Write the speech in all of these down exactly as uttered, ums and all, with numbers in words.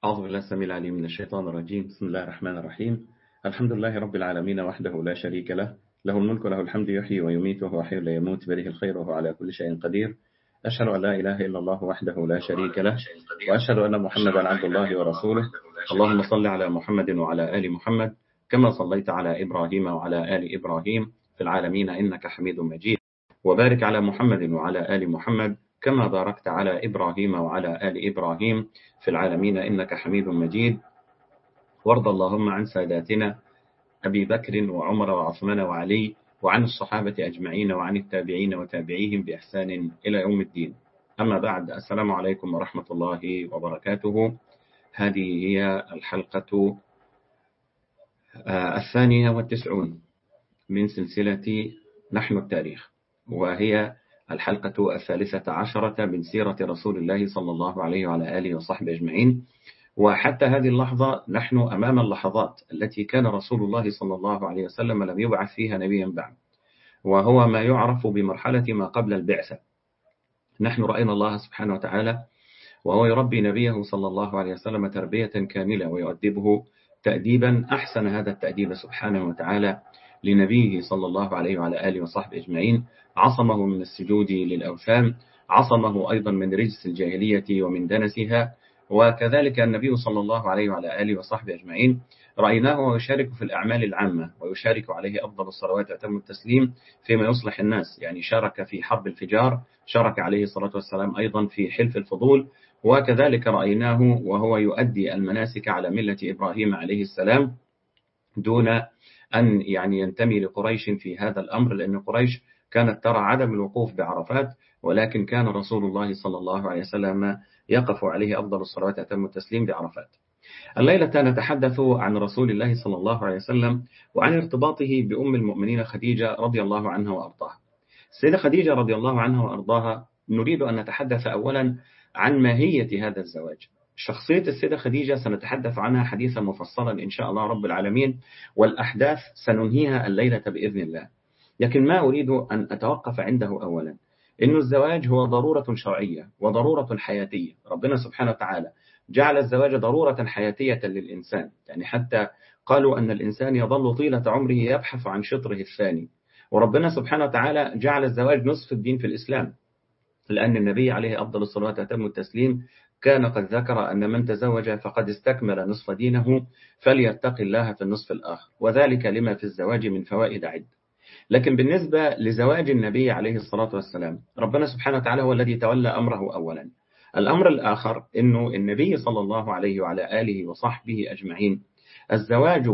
أعوذ بالله السميع العليم من الشيطان الرجيم. بسم الله الرحمن الرحيم. الحمد لله رب العالمين وحده لا شريك له، له الملك وله الحمد يحيي ويميت وهو حي لا يموت، بيده الخير وهو على كل شيء قدير. أشهد أن لا إله إلا الله وحده لا شريك له، وأشهد أن محمدا عبد الله ورسوله. اللهم صل على محمد وعلى آل محمد كما صليت على إبراهيم وعلى آل إبراهيم في العالمين إنك حميد مجيد، وبارك على محمد وعلى آل محمد كما باركت على إبراهيم وعلى آل إبراهيم في العالمين إنك حميد مجيد. وارض اللهم عن ساداتنا أبي بكر وعمر وعثمان وعلي وعن الصحابة أجمعين وعن التابعين وتابعيهم بإحسان إلى يوم الدين. أما بعد، السلام عليكم ورحمة الله وبركاته. هذه هي الحلقة الثانية والتسعون من سلسلة نحن التاريخ، وهي الحلقة الثالثة عشرة من سيرة رسول الله صلى الله عليه وعلى آله وصحبه أجمعين. وحتى هذه اللحظة نحن أمام اللحظات التي كان رسول الله صلى الله عليه وسلم لم يبعث فيها نبيا بعد، وهو ما يعرف بمرحلة ما قبل البعثة. نحن رأينا الله سبحانه وتعالى وهو يربي نبيه صلى الله عليه وسلم تربية كاملة ويؤدبه تأديبا أحسن هذا التأديب سبحانه وتعالى لنبيه صلى الله عليه وعلى آله وصحبه أجمعين. عصمه من السجود للأوثان، عصمه أيضا من رجس الجاهلية ومن دنسها. وكذلك النبي صلى الله عليه وعلى آله وصحبه أجمعين رأيناه يشارك في الأعمال العامة، ويشارك عليه أفضل الصلوات وأتم التسليم فيما يصلح الناس. يعني شارك في حرب الفجار، شارك عليه الصلاة والسلام أيضا في حلف الفضول، وكذلك رأيناه وهو يؤدي المناسك على ملة إبراهيم عليه السلام دون أن يعني ينتمي لقريش في هذا الأمر، لأن قريش كانت ترى عدم الوقوف بعرفات، ولكن كان رسول الله صلى الله عليه وسلم يقف عليه أفضل الصلوات أتم التسليم بعرفات. الليلة نتحدث عن رسول الله صلى الله عليه وسلم وعن ارتباطه بأم المؤمنين خديجة رضي الله عنها وأرضاها. السيدة خديجة رضي الله عنها وأرضاها نريد أن نتحدث أولا عن ماهية هذا الزواج. شخصية السيدة خديجة سنتحدث عنها حديثا مفصلا إن شاء الله رب العالمين، والأحداث سننهيها الليلة بإذن الله. لكن ما أريد أن أتوقف عنده أولا إن الزواج هو ضرورة شرعية وضرورة حياتية. ربنا سبحانه وتعالى جعل الزواج ضرورة حياتية للإنسان، يعني حتى قالوا أن الإنسان يظل طيلة عمره يبحث عن شطره الثاني. وربنا سبحانه وتعالى جعل الزواج نصف الدين في الإسلام، لأن النبي عليه أفضل الصلاة وأتم التسليم كان قد ذكر أن من تزوج فقد استكمل نصف دينه فليتق الله في النصف الآخر، وذلك لما في الزواج من فوائد عدة. لكن بالنسبة لزواج النبي عليه الصلاة والسلام ربنا سبحانه وتعالى هو الذي تولى أمره أولا. الأمر الآخر أنه النبي صلى الله عليه وعلى آله وصحبه أجمعين الزواج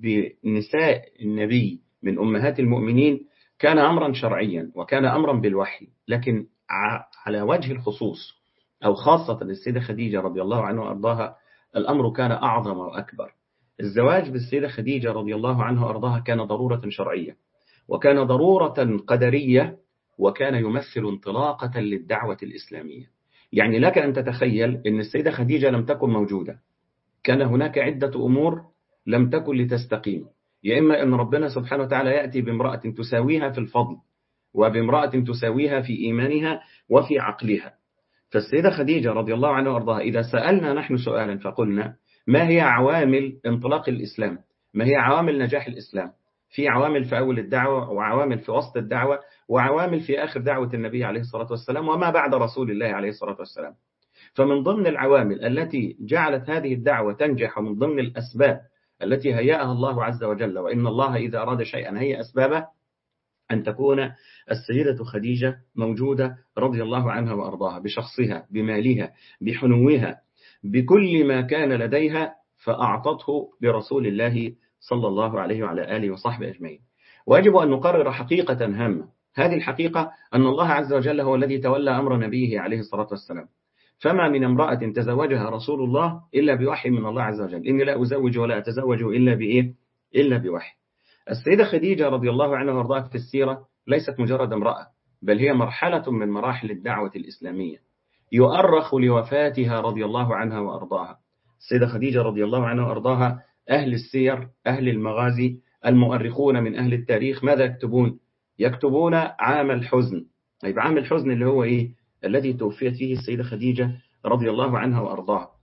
بنساء النبي من أمهات المؤمنين كان أمرا شرعيا وكان أمرا بالوحي، لكن على وجه الخصوص أو خاصة للسيدة خديجة رضي الله عنها وأرضاها الأمر كان أعظم وأكبر. الزواج بالسيدة خديجة رضي الله عنها وأرضاها كان ضرورة شرعية، وكان ضرورة قدرية، وكان يمثل انطلاقة للدعوة الإسلامية. يعني لك أن تتخيل أن السيدة خديجة لم تكن موجودة، كان هناك عدة أمور لم تكن لتستقيم. يا إما أن ربنا سبحانه وتعالى يأتي بامرأة تساويها في الفضل، وبامرأة تساويها في إيمانها وفي عقلها. فالسيدة خديجة رضي الله عنها وأرضاها إذا سألنا نحن سؤالا فقلنا ما هي عوامل انطلاق الإسلام؟ ما هي عوامل نجاح الإسلام؟ في عوامل في أول الدعوة، وعوامل في وسط الدعوة، وعوامل في آخر دعوة النبي عليه الصلاة والسلام، وما بعد رسول الله عليه الصلاة والسلام. فمن ضمن العوامل التي جعلت هذه الدعوة تنجح، ومن ضمن الأسباب التي هيأها الله عز وجل، وإن الله إذا أراد شيئا هيأ أسبابه، أن تكون السيدة خديجة موجودة رضي الله عنها وأرضاها بشخصها، بمالها، بحنوها، بكل ما كان لديها، فأعطته لرسول الله صلى الله عليه وعلى آله وصحبه أجمعين. ويجب أن نقرر حقيقة هامة. هذه الحقيقة أن الله عز وجل هو الذي تولى أمر نبيه عليه الصلاة والسلام، فما من امرأة تزوجها رسول الله إلا بوحي من الله عز وجل. إني لا أزوج ولا أتزوج إلا بإيه؟ إلا بوحي. السيدة خديجة رضي الله عنها وارضاها في السيرة ليست مجرد امرأة، بل هي مرحلة من مراحل الدعوة الإسلامية يؤرخ لوفاتها رضي الله عنها وأرضاها. السيدة خديجة رضي الله عنها وأرضاها أهل السير، أهل المغازي، المؤرخون من أهل التاريخ ماذا يكتبون؟ يكتبون عام الحزن. طيب عام الحزن اللي هو إيه؟ الذي توفيت فيه السيدة خديجة رضي الله عنها وأرضاها.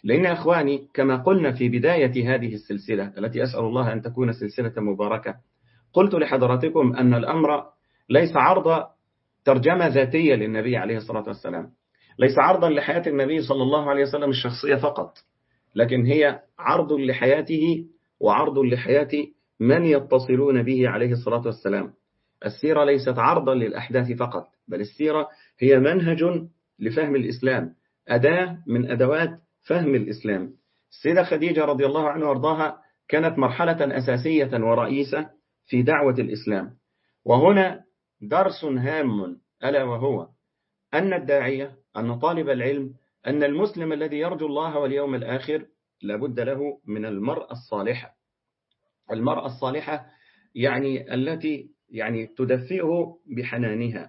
لأن يا إخواني كما قلنا في بداية هذه السلسلة التي أسأل الله أن تكون سلسلة مباركة، قلت لحضراتكم أن الأمر ليس عرض ترجمة ذاتية للنبي عليه الصلاة والسلام، ليس عرضا لحياة النبي صلى الله عليه وسلم الشخصية فقط، لكن هي عرض لحياته وعرض لحياة من يتصلون به عليه الصلاة والسلام. السيرة ليست عرضا للأحداث فقط، بل السيرة هي منهج لفهم الإسلام، أداة من أدوات فهم الإسلام. السيدة خديجة رضي الله عنها وارضاها كانت مرحلة أساسية ورئيسة في دعوة الإسلام. وهنا درس هام، ألا وهو أن الداعية، أن طالب العلم، أن المسلم الذي يرجو الله واليوم الآخر لابد له من المرأة الصالحة. المرأة الصالحة يعني التي يعني تدفئه بحنانها.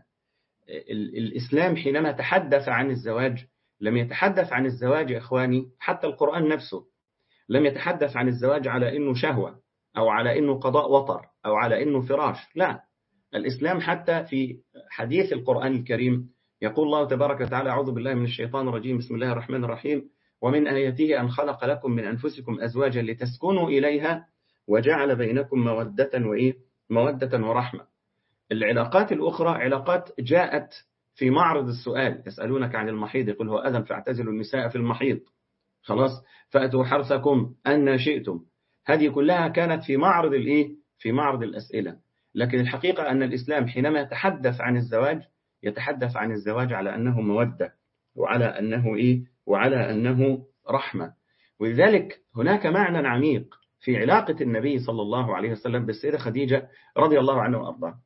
الإسلام حينما تحدث عن الزواج لم يتحدث عن الزواج يا إخواني، حتى القرآن نفسه لم يتحدث عن الزواج على إنه شهوة أو على إنه قضاء وطر أو على إنه فراش، لا. الإسلام حتى في حديث القرآن الكريم يقول الله تبارك وتعالى: أعوذ بالله من الشيطان الرجيم، بسم الله الرحمن الرحيم: ومن آياته أن خلق لكم من أنفسكم أزواجا لتسكنوا إليها وجعل بينكم مودة وإيه مودة ورحمة. العلاقات الأخرى علاقات جاءت في معرض السؤال، يسألونك عن المحيض قل هو أذى فاعتزلوا النساء في المحيض، خلاص، فأتوا حرثكم أن شئتم. هذه كلها كانت في معرض الإيه في معرض الأسئلة. لكن الحقيقة أن الإسلام حينما يتحدث عن الزواج يتحدث عن الزواج على أنه مودة وعلى أنه إيه وعلى أنه رحمة. ولذلك هناك معنى عميق في علاقة النبي صلى الله عليه وسلم بالسيدة خديجة رضي الله عنها وأرضاها.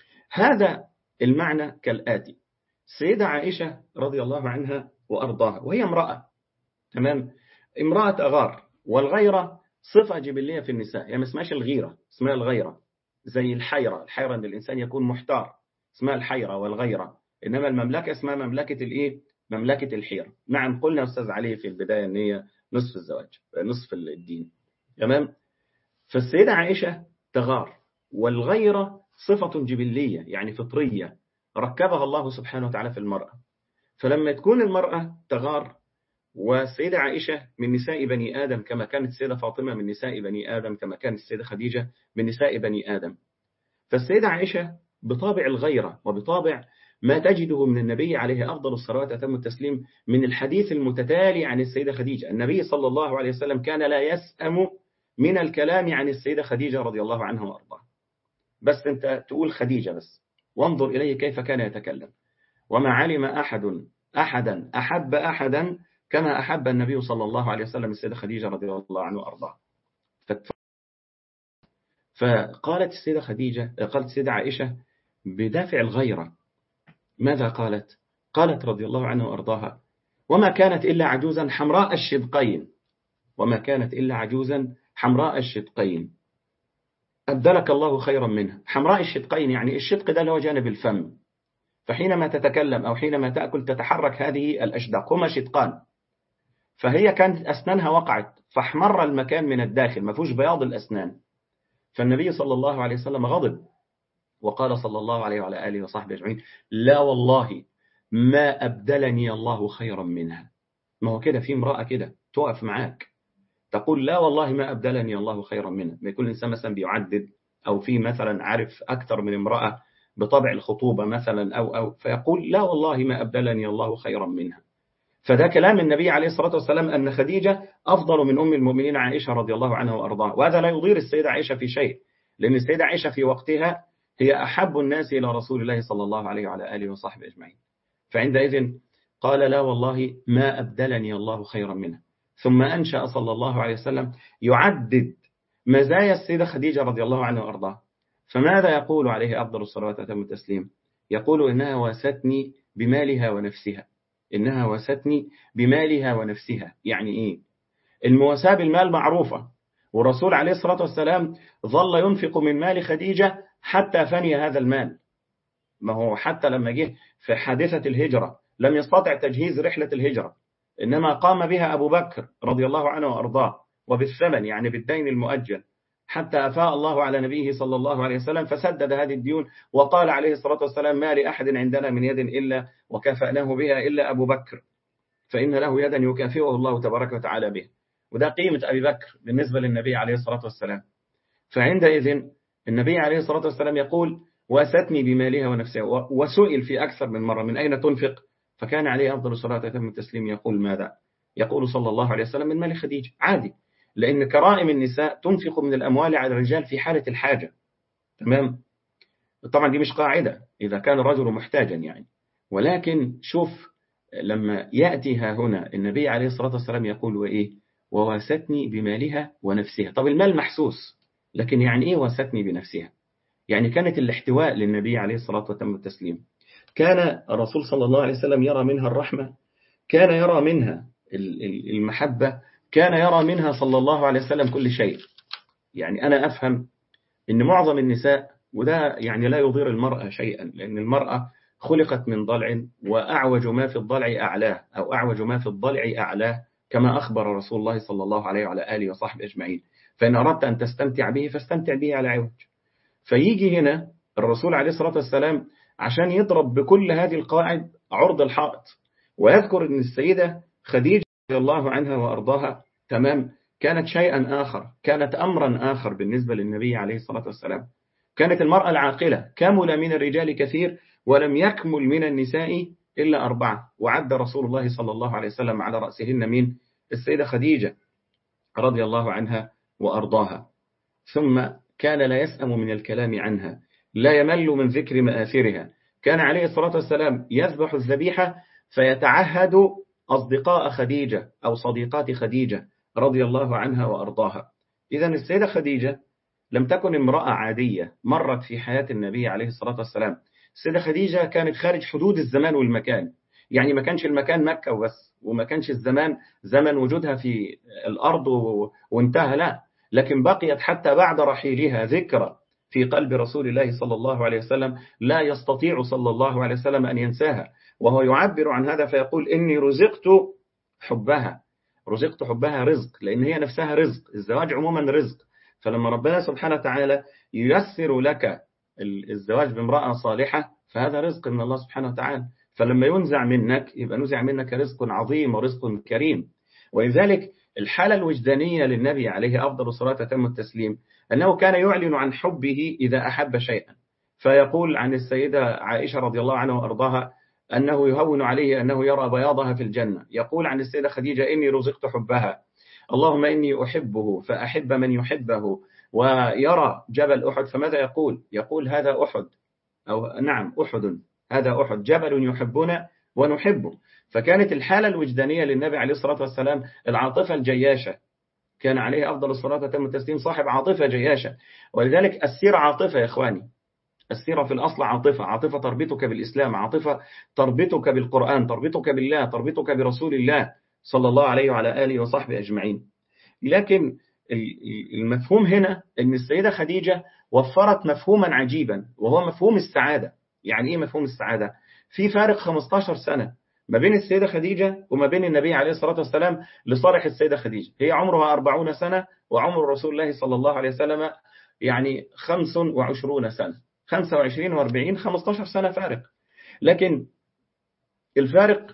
هذا المعنى كالآتي: السيدة عائشة رضي الله عنها وأرضاها وهي امرأة، تمام، امرأة أغار، والغيرة صفة جبلية في النساء، يعني ما اسمهاش الغيرة، اسمها الغيرة، زي الحيرة. الحيرة أن الإنسان يكون محتار، اسمها الحيرة والغيرة. إنما المملكة اسمها مملكة الإيه مملكة الحيرة. نعم، قلنا أستاذ علي في البداية أن هي نصف الزواج، نصف الدين، تمام. فالسيدة عائشة تغار، والغيرة صفة جبلية يعني فطرية ركبها الله سبحانه وتعالى في المرأة. فلما تكون المرأة تغار، والسيدة عائشة من نساء بني آدم كما كانت السيدة فاطمة من نساء بني آدم، كما كانت السيدة خديجة من نساء بني آدم، فالسيدة عائشة بطابع الغيرة وبطابع ما تجده من النبي عليه أفضل الصلوات وأتم التسليم من الحديث المتتالي عن السيدة خديجة. النبي صلى الله عليه وسلم كان لا يسأم من الكلام عن السيدة خديجة رضي الله عنها وأرضاها. بس أنت تقول خديجة بس، وانظر إليه كيف كان يتكلم. وما علم أحد أحدا أحب أحدا كما أحب النبي صلى الله عليه وسلم السيدة خديجة رضي الله عنه وأرضاها. فقالت السيدة خديجة قالت السيدة عائشة بدافع الغيرة، ماذا قالت؟ قالت رضي الله عنه وأرضاها: وما كانت إلا عجوزا حمراء الشدقين، وما كانت إلا عجوزا حمراء الشدقين أبدلك الله خيرا منها. حمراء الشدقين يعني الشدق ده اللي هو جانب الفم، فحينما تتكلم أو حينما تأكل تتحرك هذه الأشداق، هما شدقان، فهي كانت أسنانها وقعت فاحمر المكان من الداخل، ما فيهوش بياض الأسنان. فالنبي صلى الله عليه وسلم غضب وقال صلى الله عليه وعلى آله وصحبه أجمعين: لا والله ما أبدلني الله خيرا منها. ما هو كده في امرأة كده تقف معاك تقول لا والله ما أبدلني الله خيرا منها. ما يكون الإنسان مثلا بيعدد أو في مثلا عارف أكثر من امرأة بطبع الخطوبة مثلا أو أو فيقول لا والله ما أبدلني الله خيرا منها. فده كلام النبي عليه الصلاة والسلام أن خديجة أفضل من أم المؤمنين عائشة رضي الله عنها وأرضاها. وهذا لا يضير السيدة عائشة في شيء، لأن السيدة عائشة في وقتها هي أحب الناس إلى رسول الله صلى الله عليه وعلى آله وصحبه أجمعين. فعندئذ قال لا والله ما أبدلني الله خيرا منها. ثم أنشأ صلى الله عليه وسلم يعدد مزايا السيدة خديجة رضي الله عنها وأرضاها. فماذا يقول عليه أفضل الصلوات وأتم التسليم؟ يقول: إنها واستني بمالها ونفسها. إنها واستني بمالها ونفسها. يعني إيه؟ المواساة بالمال معروفة، والرسول عليه الصلاة والسلام ظل ينفق من مال خديجة حتى فني هذا المال. ما هو حتى لما جه في حادثة الهجرة لم يستطع تجهيز رحلة الهجرة، إنما قام بها أبو بكر رضي الله عنه وأرضاه، وبالثمن يعني بالدين المؤجل، حتى أفاء الله على نبيه صلى الله عليه وسلم فسدد هذه الديون، وقال عليه الصلاة والسلام: ما لأحد عندنا من يد إلا وكفأناه بها إلا أبو بكر. فإن له يدا يكافئه الله تبارك وتعالى به. وده قيمة أبي بكر بالنسبة للنبي عليه الصلاة والسلام. فعندئذ النبي عليه الصلاة والسلام يقول واستني بمالها ونفسها. وسئل في أكثر من مرة من أين تنفق، فكان عليه أفضل الصلاة وأتم التسليم يقول ماذا؟ يقول صلى الله عليه وسلم من مال خديجة. عادي، لأن كرائم النساء تنفق من الأموال على الرجال في حالة الحاجة. تمام؟ طبعا دي مش قاعدة إذا كان الرجل محتاجا يعني، ولكن شوف لما يأتي ها هنا النبي عليه الصلاة والسلام يقول وإيه؟ وواستني بمالها ونفسها. طب المال محسوس، لكن يعني إيه واستني بنفسها؟ يعني كانت الاحتواء للنبي عليه الصلاة والسلام والتسليم. كان الرسول صلى الله عليه وسلم يرى منها الرحمة، كان يرى منها المحبة، كان يرى منها صلى الله عليه وسلم كل شيء. يعني أنا أفهم إن معظم النساء، وده يعني لا يضير المرأة شيئا، لأن المرأة خلقت من ضلع، وأعوج ما في الضلع أعلاه، أو أعوج ما في الضلع أعلاه، كما أخبر رسول الله صلى الله عليه وعلى آله وصحبه أجمعين. فإن أردت أن تستمتع به فاستمتع به على عوج. فيجي هنا الرسول عليه الصلاة والسلام عشان يضرب بكل هذه القواعد عرض الحائط، ويذكر أن السيدة خديجة رضي الله عنها وأرضاها تمام كانت شيئا آخر، كانت أمرا آخر بالنسبة للنبي عليه الصلاة والسلام. كانت المرأة العاقلة، كمل من الرجال كثير ولم يكمل من النساء إلا أربعة، وعد رسول الله صلى الله عليه وسلم على رأسهن من السيدة خديجة رضي الله عنها وأرضاها. ثم كان لا يسأم من الكلام عنها، لا يمل من ذكر مآثرها. كان عليه الصلاة والسلام يذبح الذبيحة فيتعهد أصدقاء خديجة أو صديقات خديجة رضي الله عنها وأرضاها. إذن السيدة خديجة لم تكن امرأة عادية مرت في حياة النبي عليه الصلاة والسلام. السيدة خديجة كانت خارج حدود الزمان والمكان، يعني ما كانش المكان مكة وبس، وما كانش الزمان زمن وجودها في الأرض وانتهى، لا، لكن بقيت حتى بعد رحيلها ذكرى في قلب رسول الله صلى الله عليه وسلم لا يستطيع صلى الله عليه وسلم أن ينساها. وهو يعبر عن هذا فيقول إني رزقت حبها. رزقت حبها رزق، لأن هي نفسها رزق، الزواج عموما رزق. فلما ربنا سبحانه وتعالى ييسر لك الزواج بامرأة صالحة فهذا رزق من الله سبحانه وتعالى، فلما ينزع منك يبقى نزع منك رزق عظيم ورزق كريم. ولذلك الحالة الوجدانية للنبي عليه أفضل الصلاة وأتم التسليم أنه كان يعلن عن حبه إذا أحب شيئا. فيقول عن السيدة عائشة رضي الله عنها وأرضاها أنه يهون عليه أنه يرى بياضها في الجنة. يقول عن السيدة خديجة إني رزقت حبها، اللهم إني أحبه فأحب من يحبه. ويرى جبل أحد فماذا يقول؟ يقول هذا أحد، أو نعم أحد، هذا أحد جبل يحبنا ونحبه. فكانت الحالة الوجدانية للنبي عليه الصلاة والسلام العاطفة الجياشة، كان عليه أفضل الصلاة وتم التسليم صاحب عاطفة جياشة. ولذلك السيرة عاطفة يا إخواني، السيرة في الأصل عاطفة، عاطفة تربطك بالإسلام، عاطفة تربطك بالقرآن، تربطك بالله، تربطك برسول الله صلى الله عليه وعلى آله وصحبه أجمعين. لكن المفهوم هنا أن السيدة خديجة وفرت مفهوما عجيبا، وهو مفهوم السعادة. يعني إيه مفهوم السعادة؟ في فارق خمسة عشر سنة ما بين السيدة خديجة وما بين النبي عليه الصلاة والسلام لصالح السيدة خديجة. هي عمرها أربعون سنة، وعمر رسول الله صلى الله عليه وسلم يعني خمس وعشرون سنة، خمسة وعشرين وأربعين، خمسة عشر سنة فارق. لكن الفارق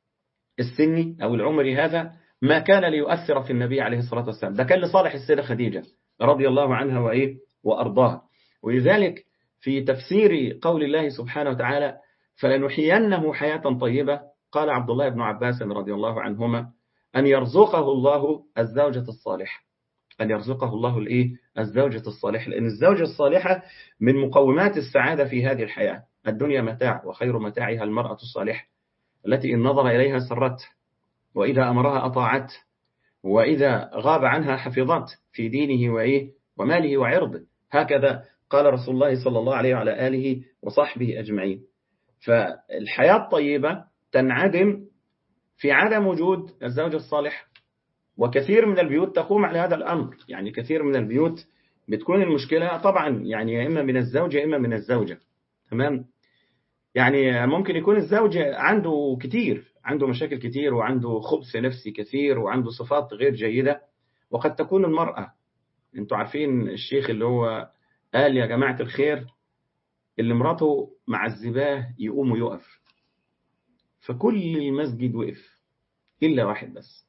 السني أو العمري هذا ما كان ليؤثر في النبي عليه الصلاة والسلام، ده كان لصالح السيدة خديجة رضي الله عنها وإيه وأرضاها. ولذلك في تفسير قول الله سبحانه وتعالى فلنحيينه حياة طيبة، قال عبد الله بن عباس رضي الله عنهما أن يرزقه الله الزوجة الصالحة، أن يرزقه الله الإيه الزوجة الصالحة، لأن الزوجة الصالحة من مقومات السعادة في هذه الحياة. الدنيا متاع، وخير متاعها المرأة الصالحة التي إن نظر إليها سرته، وإذا أمرها أطاعته، وإذا غاب عنها حفظت في دينه وإيه وماله وعرضه. هكذا قال رسول الله صلى الله عليه وعلى آله وصحبه أجمعين. فالحياة الطيبة تنعدم في عدم وجود الزوج الصالح، وكثير من البيوت تقوم على هذا الأمر. يعني كثير من البيوت بتكون المشكلة طبعا يعني يا إما من الزوج يا إما من الزوجة. تمام؟ يعني ممكن يكون الزوج عنده كتير، عنده مشاكل كتير، وعنده خبث نفسي كثير، وعنده صفات غير جيدة. وقد تكون المرأة، انتوا عارفين الشيخ اللي هو قال يا جماعة الخير اللي مراته معذباه يقوم ويقف، فكل المسجد وقف. إلا واحد بس.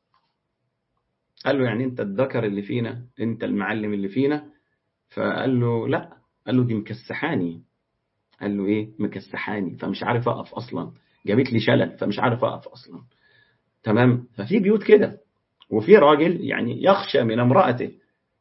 قال له يعني أنت الذكر اللي فينا، أنت المعلم اللي فينا؟ فقال له لا. قال له دي مكسحاني. قال له إيه مكسحاني؟ فمش عارف أقف أصلا، جابت لي شلل فمش عارف أقف أصلا. تمام. ففي بيوت كده، وفي راجل يعني يخشى من امرأته.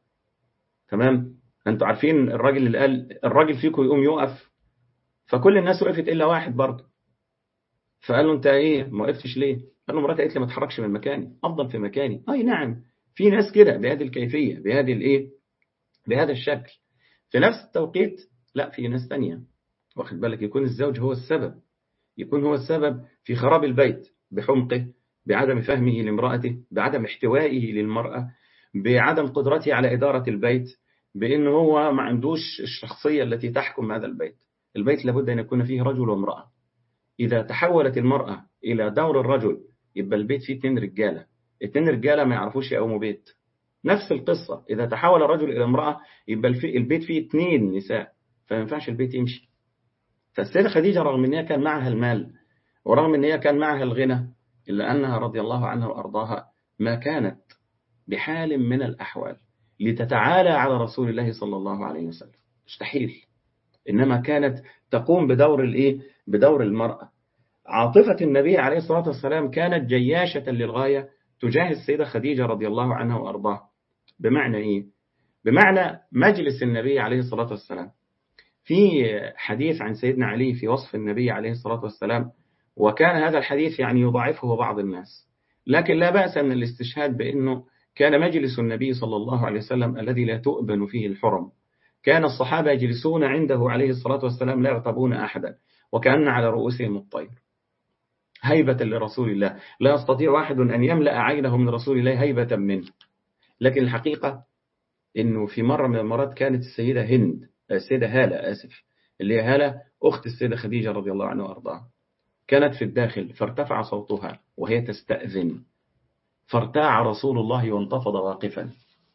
تمام. أنتوا عارفين الراجل اللي قال الراجل فيكم يقوم يقف، فكل الناس وقفت إلا واحد برضه. فقال له أنت إيه ما وقفتش ليه؟ قال له مراتي قالت لي ما اتحركش من مكاني، أفضل في مكاني. أي نعم، في ناس كده بهذه الكيفية، بهذه الإيه، بهذا الشكل. في نفس التوقيت لا، في ناس تانية، واخد بالك، يكون الزوج هو السبب، يكون هو السبب في خراب البيت بحمقه، بعدم فهمه لامرأته، بعدم احتوائه للمرأة، بعدم قدرته على إدارة البيت، بأنه هو ما عندوش الشخصية التي تحكم هذا البيت. البيت لابد أن يكون فيه رجل وامرأة. إذا تحولت المرأة إلى دور الرجل يبقى البيت فيه اتنين رجالة، اتنين رجالة ما يعرفوش يقوموا بيت. نفس القصة، إذا تحول الرجل إلى امرأة يبقى البيت فيه اتنين نساء، فما ينفعش البيت يمشي. فالسيدة خديجة رغم أن هي كان معها المال، ورغم أن هي كان معها الغنى، إلا أنها رضي الله عنها وأرضاها ما كانت بحال من الأحوال لتتعالى على رسول الله صلى الله عليه وسلم، مستحيل. إنما كانت تقوم بدور الإيه؟ بدور المرأة. عاطفة النبي عليه الصلاة والسلام كانت جياشة للغاية تجاه السيدة خديجة رضي الله عنها وأرضاها. بمعنى إيه؟ بمعنى مجلس النبي عليه الصلاة والسلام. في حديث عن سيدنا علي في وصف النبي عليه الصلاة والسلام، وكان هذا الحديث يعني يضاعفه بعض الناس، لكن لا بأس من الاستشهاد بأنه كان مجلس النبي صلى الله عليه وسلم الذي لا تؤبن فيه الحرم. كان الصحابة يجلسون عنده عليه الصلاة والسلام لا يعتبون أحدا، وكأن على رؤوسهم الطير، هيبة لرسول الله. لا يستطيع أحد أن يملأ عينه من رسول الله هيبة منه. لكن الحقيقة إنه في مرة من المرات كانت السيدة هند، السيدة هالة آسف، اللي هي هالة أخت السيدة خديجة رضي الله عنها وأرضاها، كانت في الداخل فارتفع صوتها وهي تستأذن، فارتاع رسول الله وانتفض واقفا،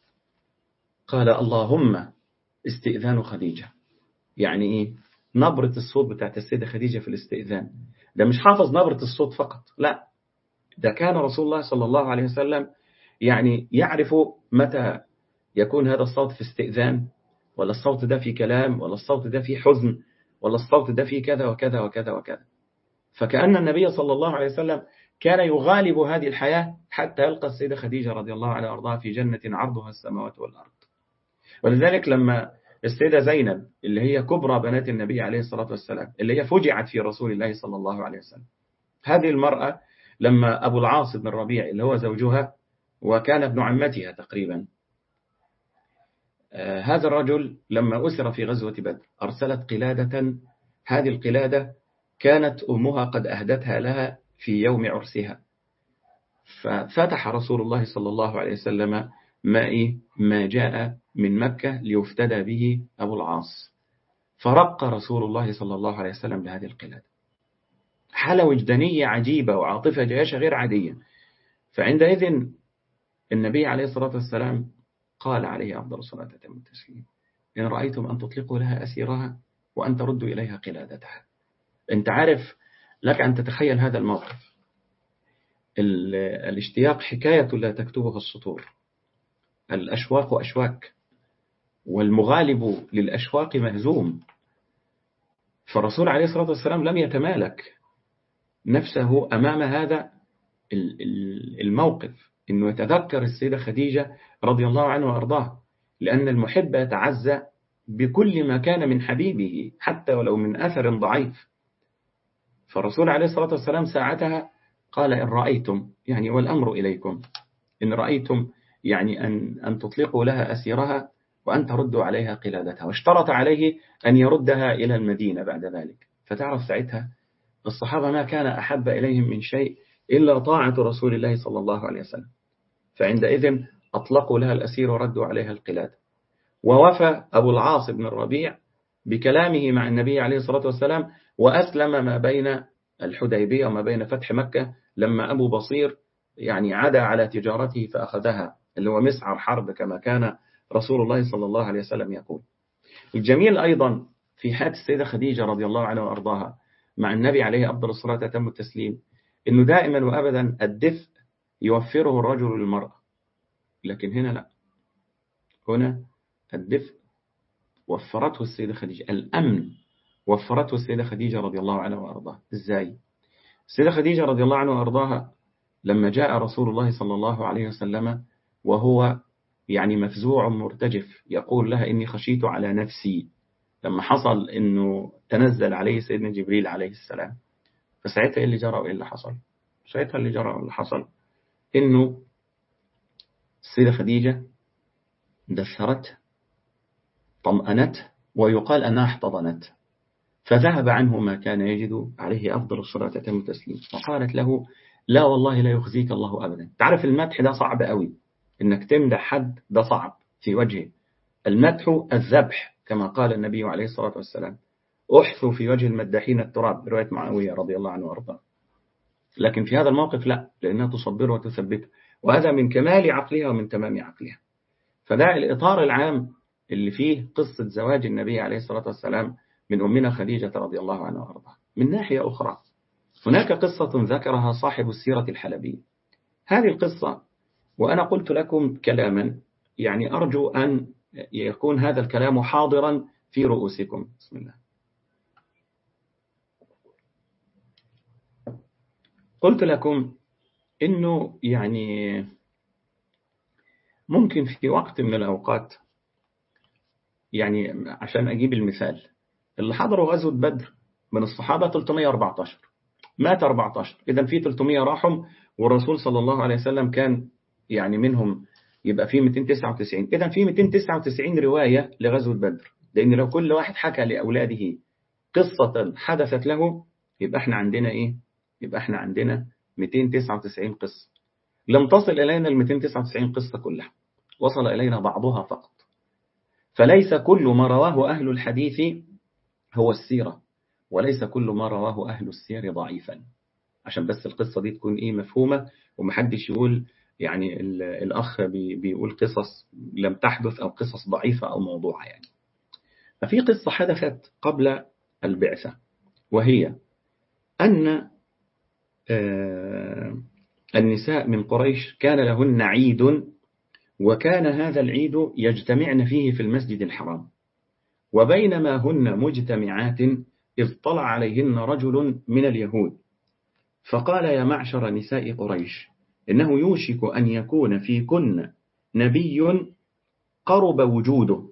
قال اللهم استئذان خديجة. يعني إيه؟ نبرة الصوت بتاعت السيدة خديجة في الاستئذان ده مش حافظ نبرة الصوت فقط، لا، ده كان رسول الله صلى الله عليه وسلم يعني يعرف متى يكون هذا الصوت في استئذان، ولا الصوت ده في كلام، ولا الصوت ده في حزن، ولا الصوت ده في كذا وكذا وكذا وكذا. فكأن النبي صلى الله عليه وسلم كان يغالب هذه الحياة حتى يلقى السيدة خديجة رضي الله عنها وأرضاها في جنة عرضها السماوات والأرض. ولذلك لما السيدة زينب اللي هي كبرى بنات النبي عليه الصلاة والسلام، اللي هي فجعت في رسول الله صلى الله عليه وسلم، هذه المرأة لما أبو العاص بن الربيع اللي هو زوجها وكان ابن عمتها تقريبا، آه هذا الرجل لما أسر في غزوة بدر أرسلت قلادة. هذه القلادة كانت أمها قد أهدتها لها في يوم عرسها، ففتح رسول الله صلى الله عليه وسلم ما, ما جاء من مكة ليفتدى به أبو العاص، فرق رسول الله صلى الله عليه وسلم بهذه القلادة. حالة وجدانية عجيبة وعاطفة جياشة غير عادية. فعندئذ النبي عليه الصلاة والسلام قال عليه أفضل الصلاة والتسليم إن رأيتم أن تطلقوا لها أسيرها وأن تردوا إليها قلادتها. أنت عارف لك أن تتخيل هذا الموقف. الاشتياق حكاية لا تكتبها السطور، الأشواق أشواك، والمغالب للأشواق مهزوم. فالرسول عليه الصلاة والسلام لم يتمالك نفسه أمام هذا الموقف، إنه يتذكر السيدة خديجة رضي الله عنها وأرضاها، لأن المحب يتعزى بكل ما كان من حبيبه حتى ولو من أثر ضعيف. فالرسول عليه الصلاة والسلام ساعتها قال إن رأيتم، يعني والأمر إليكم، إن رأيتم يعني أن, أن تطلقوا لها أسيرها وأن تردوا عليها قلادتها، واشترط عليه أن يردها إلى المدينة بعد ذلك. فتعرف ساعتها الصحابة ما كان أحب إليهم من شيء إلا طاعة رسول الله صلى الله عليه وسلم. فعندئذ أطلقوا لها الأسير وردوا عليها القلادة. ووفى أبو العاص بن الربيع بكلامه مع النبي عليه الصلاة والسلام، وأسلم ما بين الحديبية وما بين فتح مكة لما أبو بصير يعني عدا على تجارته فأخذها، اللي هو مسعر حرب كما كان رسول الله صلى الله عليه وسلم يقول. الجميل أيضا في حياة السيدة خديجة رضي الله عنها وأرضاها مع النبي عليه أفضل الصلاة وأتم التسليم، إنه دائما وأبدا الدفء يوفره الرجل للمرأة، لكن هنا لا، هنا الدفء وفرته السيدة خديجة، الأمن وفرته السيدة خديجة رضي الله عنها وأرضاها. إزاي؟ السيدة خديجة رضي الله عنها وأرضاها لما جاء رسول الله صلى الله عليه وسلم وهو يعني مفزوع مرتجف، يقول لها إني خشيت على نفسي، لما حصل إنه تنزل عليه سيدنا جبريل عليه السلام، فساعتها إيه اللي جرى وإيه اللي حصل؟ ساعتها اللي جرى واللي حصل إنه السيدة خديجة دثرت، طمأنت، ويقال أنها احتضنت، فذهب عنه ما كان يجد عليه أفضل الصلاة وأتم التسليم، وقالت له لا والله لا يخزيك الله أبدا. تعرف المدح ده صعب قوي، إنك تمدح حد ده صعب في وجهه، المدح الذبح كما قال النبي عليه الصلاة والسلام، أحثوا في وجه المداحين التراب، رواية معاوية رضي الله عنه وأرضاه. لكن في هذا الموقف لا، لأنها تصبر وتثبت، وهذا من كمال عقلها ومن تمام عقلها. فده الإطار العام اللي فيه قصة زواج النبي عليه الصلاة والسلام من أمنا خديجة رضي الله عنها وأرضاها. من ناحية أخرى هناك قصة ذكرها صاحب السيرة الحلبية. هذه القصة وأنا قلت لكم كلاما يعني أرجو أن يكون هذا الكلام حاضرا في رؤوسكم. بسم الله. قلت لكم إنه يعني ممكن في وقت من الأوقات، يعني عشان أجيب المثال، اللي حضروا غزوة بدر من الصحابة ثلاثمائة وأربعة عشر، مات أربعة عشر، إذا في ثلاثمائة راحوا، والرسول صلى الله عليه وسلم كان يعني منهم، يبقى في مئتين وتسعة وتسعين، إذا في مئتين وتسعة وتسعين رواية لغزوة بدر، لأن لو كل واحد حكى لأولاده قصة حدثت له يبقى احنا عندنا إيه؟ يبقى احنا عندنا مئتين وتسعة وتسعين قصة. لم تصل إلينا ال مئتين وتسعة وتسعين قصة كلها، وصل إلينا بعضها فقط. فليس كل ما رواه أهل الحديث هو السيرة، وليس كل ما رواه أهل السير ضعيفا، عشان بس القصة دي تكون إيه مفهومة، ومحدش يقول يعني الأخ بيقول قصص لم تحدث أو قصص ضعيفة أو موضوعة. يعني ففي قصة حدثت قبل البعثة، وهي أن النساء من قريش كان لهن عيد، وكان هذا العيد يجتمعن فيه في المسجد الحرام، وبينما هن مجتمعات إذ طلع عليهن رجل من اليهود فقال يا معشر نساء قريش إنه يوشك أن يكون فيكن نبي قرب وجوده،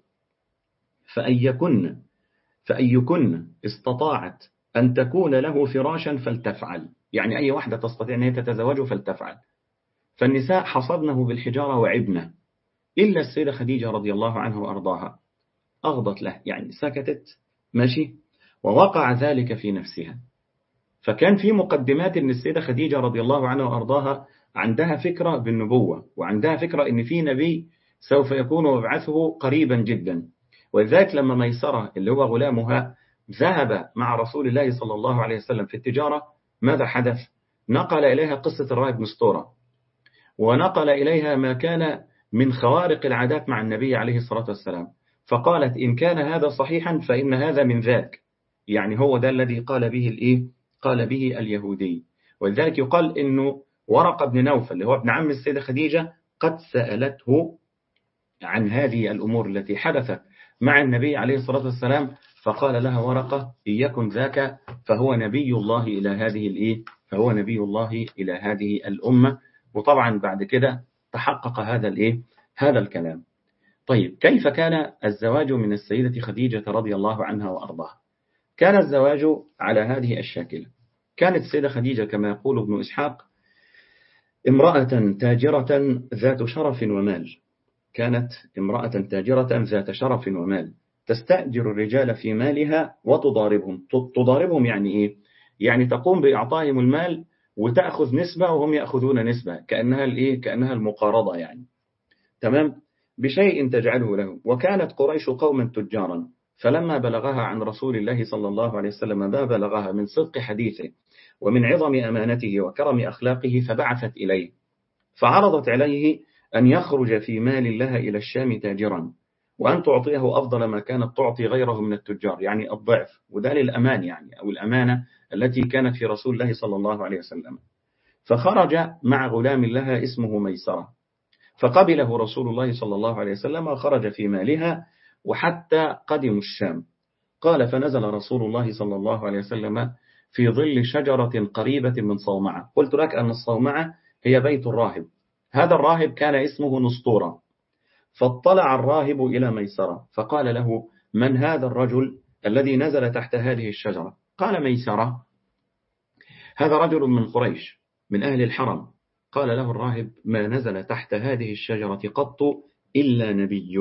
فأيكن فأيكن استطاعت أن تكون له فراشا فلتفعل، يعني أي واحدة تستطيع أن تتزوجه فلتفعل. فالنساء حصدنه بالحجارة وعبنه، إلا السيدة خديجة رضي الله عنها وأرضاها أغضت له، يعني سكتت ماشي، ووقع ذلك في نفسها. فكان في مقدمات أن السيدة خديجة رضي الله عنها وأرضاها عندها فكرة بالنبوة، وعندها فكرة أن في نبي سوف يكون مبعثه قريبا جدا. وذلك لما ميسرة اللي هو غلامها ذهب مع رسول الله صلى الله عليه وسلم في التجارة، ماذا حدث؟ نقل إليها قصة الراهب نسطورة، ونقل إليها ما كان من خوارق العادات مع النبي عليه الصلاة والسلام، فقالت إن كان هذا صحيحا فإن هذا من ذاك، يعني هو ده الذي قال به الإيه؟ قال به اليهودي. ولذلك يقال إنه ورقة بن نوفل اللي هو ابن عم السيدة خديجة قد سألته عن هذه الأمور التي حدثت مع النبي عليه الصلاة والسلام، فقال لها ورقة إن يكن ذاك فهو نبي الله إلى هذه الإيه؟ فهو نبي الله إلى هذه الأمة. وطبعا بعد كده تحقق هذا الإيه؟ هذا الكلام. طيب كيف كان الزواج من السيدة خديجة رضي الله عنها وأرضاها؟ كان الزواج على هذه الشاكلة. كانت السيدة خديجة كما يقول ابن إسحاق امرأة تاجرة ذات شرف ومال، كانت امرأة تاجرة ذات شرف ومال، تستأجر الرجال في مالها وتضاربهم. تضاربهم يعني إيه؟ يعني تقوم بإعطائهم المال وتأخذ نسبة وهم يأخذون نسبة، كأنها الإيه؟ كأنها المقارضة يعني. تمام؟ بشيء تجعله له. وكانت قريش قوما تجارا، فلما بلغها عن رسول الله صلى الله عليه وسلم ما بلغها من صدق حديثه ومن عظم أمانته وكرم أخلاقه فبعثت إليه، فعرضت عليه أن يخرج في مال الله إلى الشام تاجرا، وأن تعطيه أفضل ما كانت تعطي غيره من التجار، يعني الضعف، وده للأمان يعني أو الأمانة التي كانت في رسول الله صلى الله عليه وسلم. فخرج مع غلام لها اسمه ميسرة، فقبله رسول الله صلى الله عليه وسلم وخرج في مالها وحتى قدموا الشام. قال فنزل رسول الله صلى الله عليه وسلم في ظل شجرة قريبة من صومعة. قلت لك أن الصومعة هي بيت الراهب، هذا الراهب كان اسمه نسطورة. فاطلع الراهب إلى ميسرة فقال له: من هذا الرجل الذي نزل تحت هذه الشجرة؟ قال: ميسرة، هذا رجل من قريش من أهل الحرم. قال له الراهب: ما نزل تحت هذه الشجرة قط إلا نبي،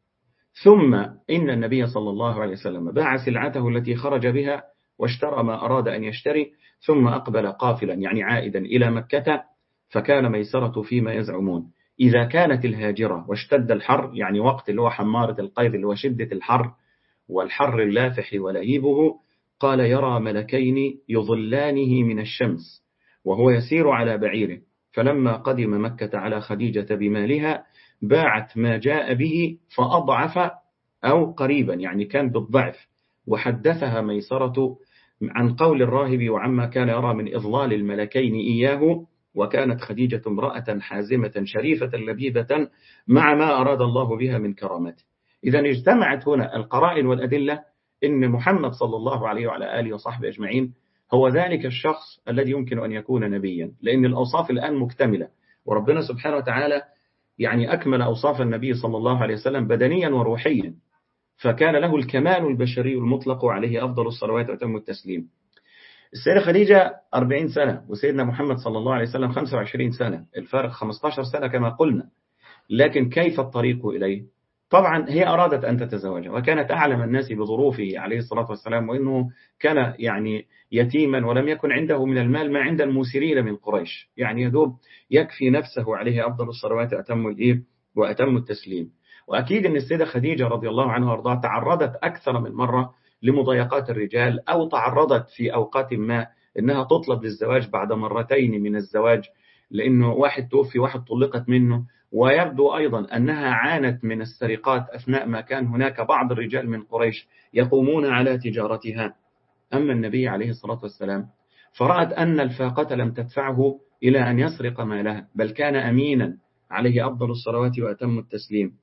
ثم إن النبي صلى الله عليه وسلم باع سلعته التي خرج بها واشترى ما أراد أن يشتري، ثم أقبل قافلا يعني عائدا إلى مكة. فكان ميسرة فيما يزعمون إذا كانت الهاجرة واشتد الحر، يعني وقت اللي هو حمارة القيظ اللي هو شدة الحر والحر اللافح ولهيبه، قال: يرى ملكين يظلانه من الشمس وهو يسير على بعيره. فلما قدم مكة على خديجة بمالها باعت ما جاء به فأضعف أو قريبا، يعني كان بالضعف، وحدثها ميسرة عن قول الراهب وعما كان يرى من إضلال الملكين إياه. وكانت خديجة امرأة حازمة شريفة لبيبة مع ما أراد الله بها من كرامته. إذا اجتمعت هنا القرائن والأدلة إن محمد صلى الله عليه وعلى آله وصحبه أجمعين هو ذلك الشخص الذي يمكن أن يكون نبيا، لأن الأوصاف الآن مكتملة، وربنا سبحانه وتعالى يعني أكمل أوصاف النبي صلى الله عليه وسلم بدنيا وروحيا، فكان له الكمال البشري المطلق وعليه أفضل الصلوات وأتم التسليم. السيدة خديجة أربعين سنة وسيدنا محمد صلى الله عليه وسلم خمسة وعشرين سنة، الفارق خمسة عشر سنة كما قلنا. لكن كيف الطريق إليه؟ طبعا هي أرادت أن تتزوج، وكانت أعلم الناس بظروفه عليه الصلاة والسلام، وإنه كان يعني يتيما ولم يكن عنده من المال ما عند الموسرين من قريش، يعني يدوب يكفي نفسه عليه أفضل الصلوات وأتم الإيه وأتم التسليم. وأكيد أن السيدة خديجة رضي الله عنها وارضاها تعرضت أكثر من مرة لمضايقات الرجال، أو تعرضت في أوقات ما أنها تطلب للزواج بعد مرتين من الزواج، لأنه واحد توفي واحد طلقت منه. ويبدو أيضا أنها عانت من السرقات أثناء ما كان هناك بعض الرجال من قريش يقومون على تجارتها. أما النبي عليه الصلاة والسلام فرأت أن الفاقة لم تدفعه إلى أن يسرق مالها، بل كان أمينا عليه أفضل الصلوات وأتم التسليم.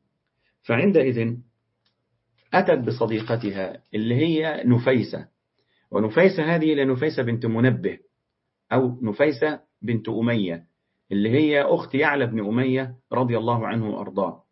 فعندئذ أتت بصديقتها اللي هي نفيسة، ونفيسة هذه لنفيسة بنت منبه أو نفيسة بنت أمية، اللي هي أخت يعلى بن أمية رضي الله عنه وأرضاه.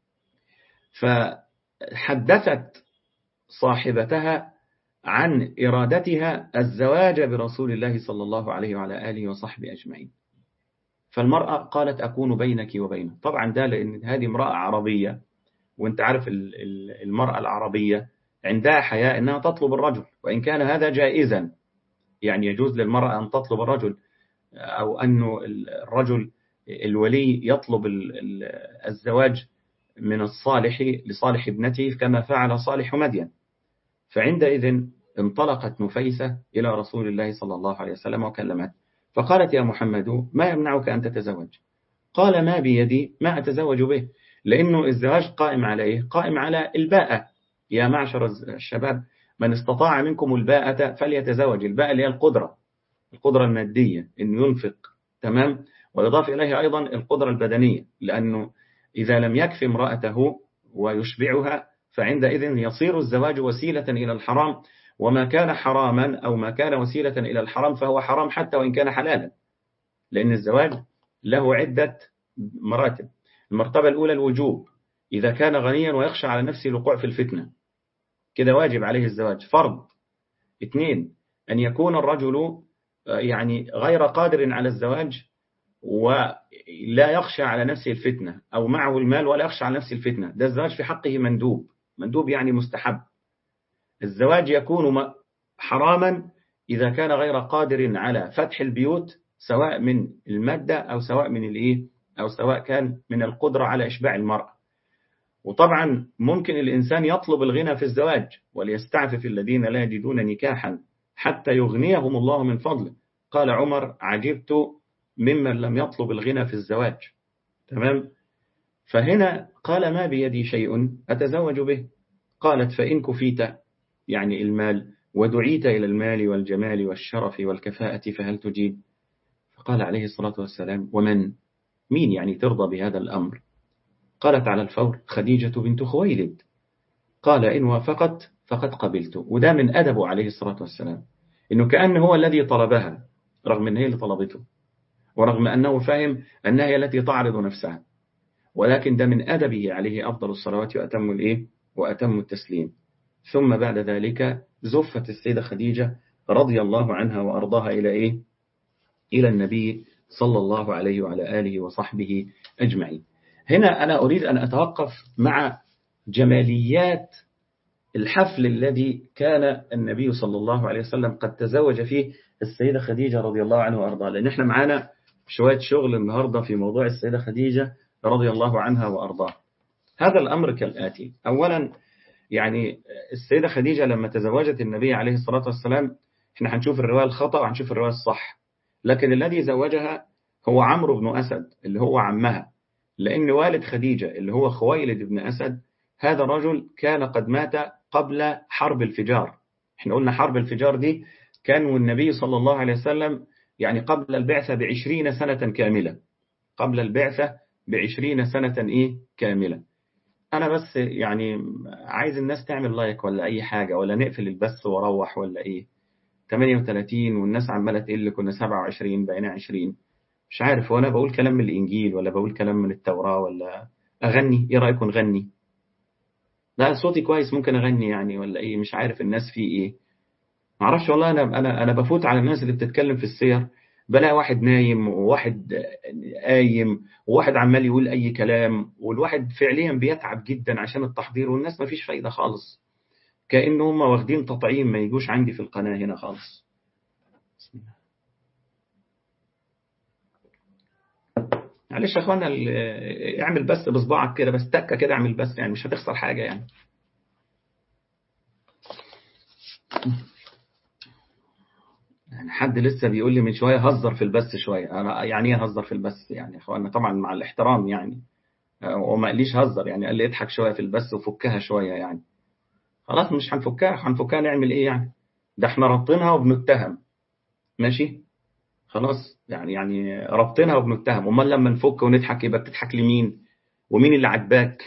فحدثت صاحبتها عن إرادتها الزواج برسول الله صلى الله عليه وعلى آله وصحبه أجمعين. فالمرأة قالت: أكون بينك وبينه. طبعا ده لأن هذه امرأة عربية، وانت عارف المرأة العربية عندها حياء أنها تطلب الرجل، وإن كان هذا جائزا، يعني يجوز للمرأة أن تطلب الرجل، أو أنه الرجل الولي يطلب الزواج من الصالح لصالح ابنته كما فعل صالح مدين. فعندئذ انطلقت نفيسة إلى رسول الله صلى الله عليه وسلم وكلمته، فقالت: يا محمد، ما يمنعك أن تتزوج؟ قال: ما بيدي ما أتزوج به، لأنه الزواج قائم على إيه؟ قائم على الباءة. يا معشر الشباب، من استطاع منكم الباءة فليتزوج. الباءة اللي هي القدرة، القدرة المادية إنه ينفق، تمام، ويضاف إليه أيضا القدرة البدنية، لأنه إذا لم يكفي امرأته ويشبعها فعندئذ يصير الزواج وسيلة إلى الحرام، وما كان حراما أو ما كان وسيلة إلى الحرام فهو حرام حتى وإن كان حلالا، لأن الزواج له عدة مراتب. المرتبة الأولى الوجوب، إذا كان غنيا ويخشى على نفسه الوقوع في الفتنة كده واجب عليه الزواج، فرض. اثنين، أن يكون الرجل يعني غير قادر على الزواج ولا يخشى على نفسه الفتنة، أو معه المال ولا يخشى على نفسه الفتنة، ده الزواج في حقه مندوب. مندوب يعني مستحب. الزواج يكون حراما إذا كان غير قادر على فتح البيوت، سواء من المادة أو سواء من الإيه أو سواء كان من القدرة على إشباع المرأة. وطبعا ممكن الإنسان يطلب الغنى في الزواج، وليستعفف الذين لا يجدون نكاحا حتى يغنيهم الله من فضله. قال عمر: عجبت ممن لم يطلب الغنى في الزواج. تمام. فهنا قال: ما بيدي شيء أتزوج به. قالت: فإن كفيت، يعني المال، ودعيت إلى المال والجمال والشرف والكفاءة فهل تجيب؟ قال عليه الصلاة والسلام: ومن مين يعني ترضى بهذا الأمر؟ قالت على الفور: خديجة بنت خويلد. قال: إن وافقت فقد قبلت. وده من أدبه عليه الصلاة والسلام، إنه كأن هو الذي طلبها رغم أن هي اللي طلبته، ورغم أنه فاهم أنها هي التي تعرض نفسها، ولكن ده من أدبه عليه أفضل الصلوات وأتم الإيه وأتم التسليم. ثم بعد ذلك زفت السيدة خديجة رضي الله عنها وأرضاها إلى إيه إلى النبي صلى الله عليه وعلى آله وصحبه أجمعين. هنا أنا أريد أن أتوقف مع جماليات الحفل الذي كان النبي صلى الله عليه وسلم قد تزوج فيه السيدة خديجة رضي الله عنها وأرضاها، لأن احنا معانا شوية شغل النهاردة في موضوع السيدة خديجة رضي الله عنها وأرضاها. هذا الأمر كالآتي: أولا يعني السيدة خديجة لما تزوجت النبي عليه الصلاة والسلام، احنا هنشوف الرواية الخطأ وهنشوف الرواية الصح، لكن الذي زوجها هو عمرو بن أسد اللي هو عمها، لأن والد خديجة اللي هو خويلد بن أسد هذا الرجل كان قد مات قبل حرب الفجار. احنا قلنا حرب الفجار دي كان والنبي صلى الله عليه وسلم يعني قبل البعثة بعشرين سنة كاملة، قبل البعثة بعشرين سنة إيه كاملة. أنا بس يعني عايز الناس تعمل لايك ولا أي حاجة، ولا نقفل البث وروح ولا إيه؟ ثمانية وثلاثين والناس عمالة تقل، كنا سبعة وعشرين بقينا عشرين. مش عارف وانا بقول كلام من الإنجيل ولا بقول كلام من التوراة ولا أغني. إيه رأيكم نغني؟ لا صوتي كويس ممكن أغني يعني ولا إيه؟ مش عارف الناس فيه إيه. معرفش والله. أنا أنا أنا بفوت على الناس اللي بتتكلم في السير، بلاقي واحد نايم وواحد قايم وواحد عمال يقول أي كلام، والواحد فعليا بيتعب جدا عشان التحضير، والناس ما فيش فايدة خالص، كأنهم واخدين تطعيم ما يجوش عندي في القناة هنا خالص. بسم الله. معلش يا اخوانا، اعمل بس بصباعك كده بس، تكه كده اعمل بس، يعني مش هتخسر حاجة يعني. يعني حد لسه بيقول لي من شوية هزر في البث شوية. أنا يعني إيه هزر في البث يعني يا اخوانا؟ طبعا مع الاحترام يعني، وما قاليش هزر يعني، قال لي اضحك شوية في البث وفكها شوية يعني. خلاص مش هنفكها، هنفكها نعمل إيه يعني؟ ده احنا رابطينها وبنتهم، ماشي خلاص يعني يعني رابطينها وبنتهم. امال لما نفك ونضحك يبقى بتضحك لمين؟ ومين اللي عجباك؟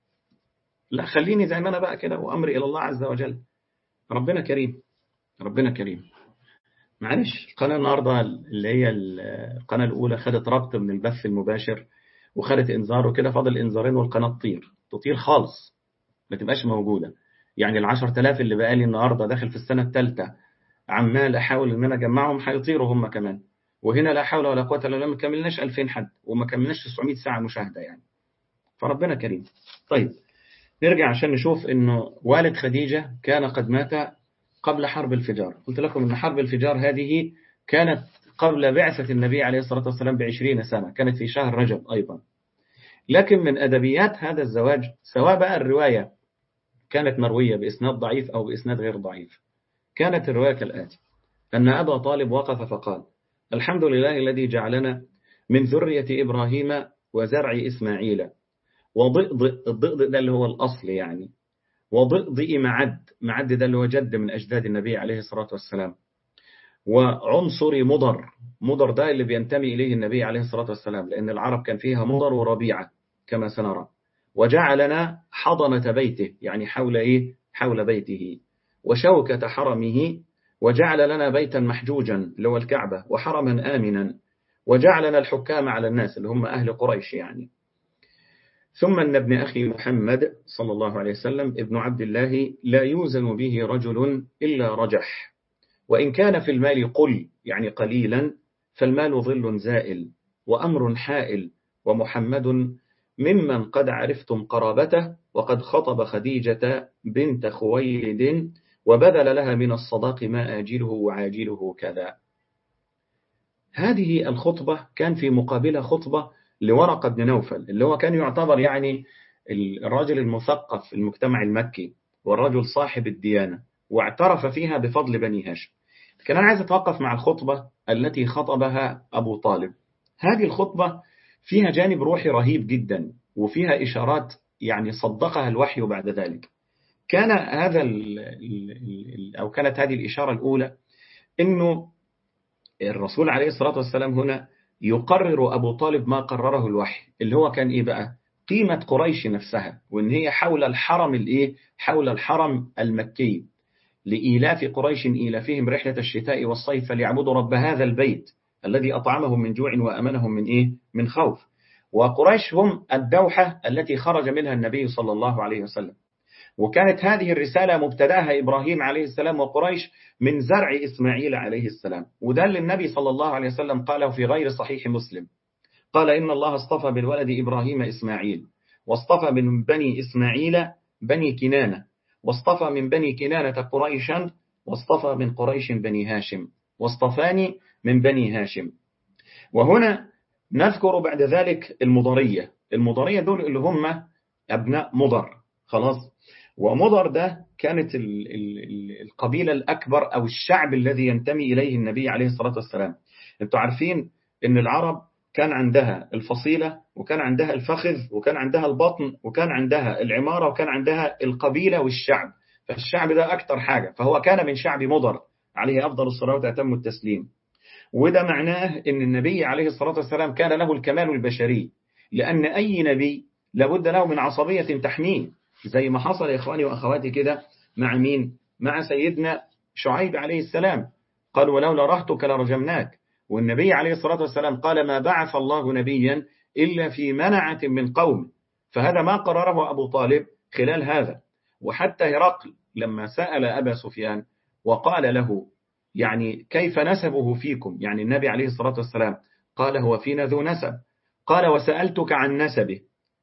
لا خليني زي ما انا بقى كده، وامري الى الله عز وجل. ربنا كريم، ربنا كريم. معلش القناه النهارده اللي هي القناه الاولى خدت ربط من البث المباشر وخدت انذار وكده، فاضل انذارين والقناه تطير تطير خالص، ما تبقاش موجوده. يعني العشر تلاف اللي بقالي النهارده داخل في السنه الثالثه عمال احاول ان انا اجمعهم، هيطيروا هم كمان. وهنا لا حول ولا قوه الا بالله، ما كملناش ألفين حد وما كملناش تسعمائة ساعه مشاهده يعني. فربنا كريم. طيب نرجع عشان نشوف انه والد خديجه كان قد مات قبل حرب الفجار. قلت لكم ان حرب الفجار هذه كانت قبل بعثه النبي عليه الصلاه والسلام بعشرين سنه، كانت في شهر رجب ايضا. لكن من ادبيات هذا الزواج، سواء بقى الروايه كانت مرويه باسناد ضعيف او باسناد غير ضعيف، كانت الروايه كالاتي: أن أبا طالب وقف فقال: الحمد لله الذي جعلنا من ذرية إبراهيم وزرع إسماعيل وضئضئ. الضئضئ ده اللي هو الأصل يعني، وضئضئ معد. معد ده اللي هو جد من أجداد النبي عليه الصلاة والسلام. وعنصر مضر. مضر ده اللي بينتمي إليه النبي عليه الصلاة والسلام، لأن العرب كان فيها مضر وربيعة كما سنرى. وجعلنا حضنة بيته، يعني حول إيه؟ حول بيته. وشوكة حرمه، وجعل لنا بيتا محجوجا اللي هو الكعبة، وحرما آمنا، وجعلنا الحكام على الناس اللي هم أهل قريش يعني. ثم أن ابن أخي محمد صلى الله عليه وسلم ابن عبد الله لا يوزن به رجل إلا رجح، وإن كان في المال قل يعني قليلا، فالمال ظل زائل وأمر حائل، ومحمد ممن قد عرفتم قرابته، وقد خطب خديجة بنت خويلد وبذل لها من الصداق ما آجله وعاجله كذا. هذه الخطبة كان في مقابلة خطبة لورقة بن نوفل، اللي هو كان يعتبر يعني الرجل المثقف في المجتمع المكي والرجل صاحب الديانة، واعترف فيها بفضل بني هاشم. كان أنا عايز أتوقف مع الخطبة التي خطبها أبو طالب. هذه الخطبة فيها جانب روحي رهيب جدا، وفيها إشارات يعني صدقها الوحي بعد ذلك. كان هذا ال ال أو كانت هذه الإشارة الأولى إنه الرسول عليه الصلاة والسلام هنا يقرر أبو طالب ما قرره الوحي، اللي هو كان إيه بقى؟ قيمة قريش نفسها، وإن هي حول الحرم الإيه؟ حول الحرم المكي، لإيلاف قريش إيلافهم رحلة الشتاء والصيف فليعبدوا رب هذا البيت الذي أطعمهم من جوع وأمنهم من إيه؟ من خوف. وقريش هم الدوحة التي خرج منها النبي صلى الله عليه وسلم، وكانت هذه الرسالة مبتدأها إبراهيم عليه السلام وقريش من زرع إسماعيل عليه السلام. وده اللي النبي صلى الله عليه وسلم قاله في غير صحيح مسلم، قال إن الله اصطفى من ولد إبراهيم إسماعيل، واصطفى من بني إسماعيل بني كنانة، واصطفى من بني كنانة قريشا، واصطفى من قريش بني هاشم، واصطفاني من بني هاشم. وهنا نذكر بعد ذلك المضرية. المضرية دول اللي هم أبناء مضر، خلاص. ومضر ده كانت ال ال القبيلة الأكبر أو الشعب الذي ينتمي إليه النبي عليه الصلاة والسلام. انتوا عارفين أن العرب كان عندها الفصيلة، وكان عندها الفخذ، وكان عندها البطن، وكان عندها العمارة، وكان عندها القبيلة والشعب. فالشعب ده أكتر حاجة، فهو كان من شعب مضر عليه أفضل الصلاة وأتم التسليم. وده معناه أن النبي عليه الصلاة والسلام كان له الكمال البشري، لأن أي نبي لابد له من عصبية تحميه، زي ما حصل يا إخواني وأخواتي كده مع مين؟ مع سيدنا شعيب عليه السلام، قال ولولا رهتك لرجمناك. والنبي عليه الصلاة والسلام قال ما بعث الله نبيا إلا في منعة من قوم. فهذا ما قرره أبو طالب خلال هذا. وحتى هرقل لما سأل أبا سفيان وقال له يعني كيف نسبه فيكم، يعني النبي عليه الصلاة والسلام قال هو فينا ذو نسب، قال وسألتك عن نسبه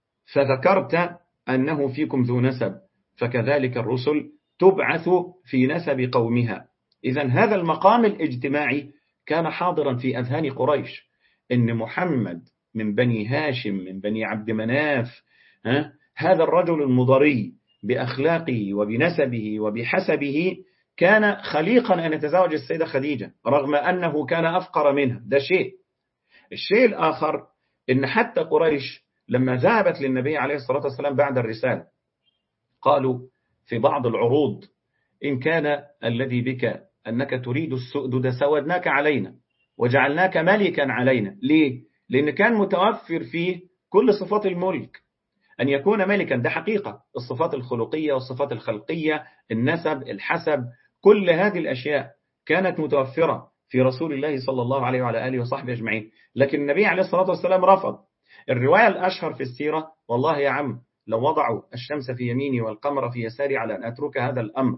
فذكرت أنه فيكم ذو نسب، فكذلك الرسل تبعث في نسب قومها. إذن هذا المقام الاجتماعي كان حاضرا في أذهان قريش، إن محمد من بني هاشم من بني عبد مناف، ها هذا الرجل المضري بأخلاقه وبنسبه وبحسبه كان خليقا أن يتزوج السيدة خديجة رغم أنه كان أفقر منها. ده شيء. الشيء الآخر إن حتى قريش لما ذهبت للنبي عليه الصلاة والسلام بعد الرسالة قالوا في بعض العروض إن كان الذي بك أنك تريد السؤدد سودناك علينا وجعلناك ملكا علينا. ليه؟ لأن كان متوفر فيه كل صفات الملك، أن يكون ملكا، ده حقيقة، الصفات الخلقية والصفات الخلقية، النسب، الحسب، كل هذه الأشياء كانت متوفرة في رسول الله صلى الله عليه وعلى آله وصحبه أجمعين. لكن النبي عليه الصلاة والسلام رفض. الرواية الأشهر في السيرة والله يا عم لو وضعوا الشمس في يميني والقمر في يساري على أن أترك هذا الأمر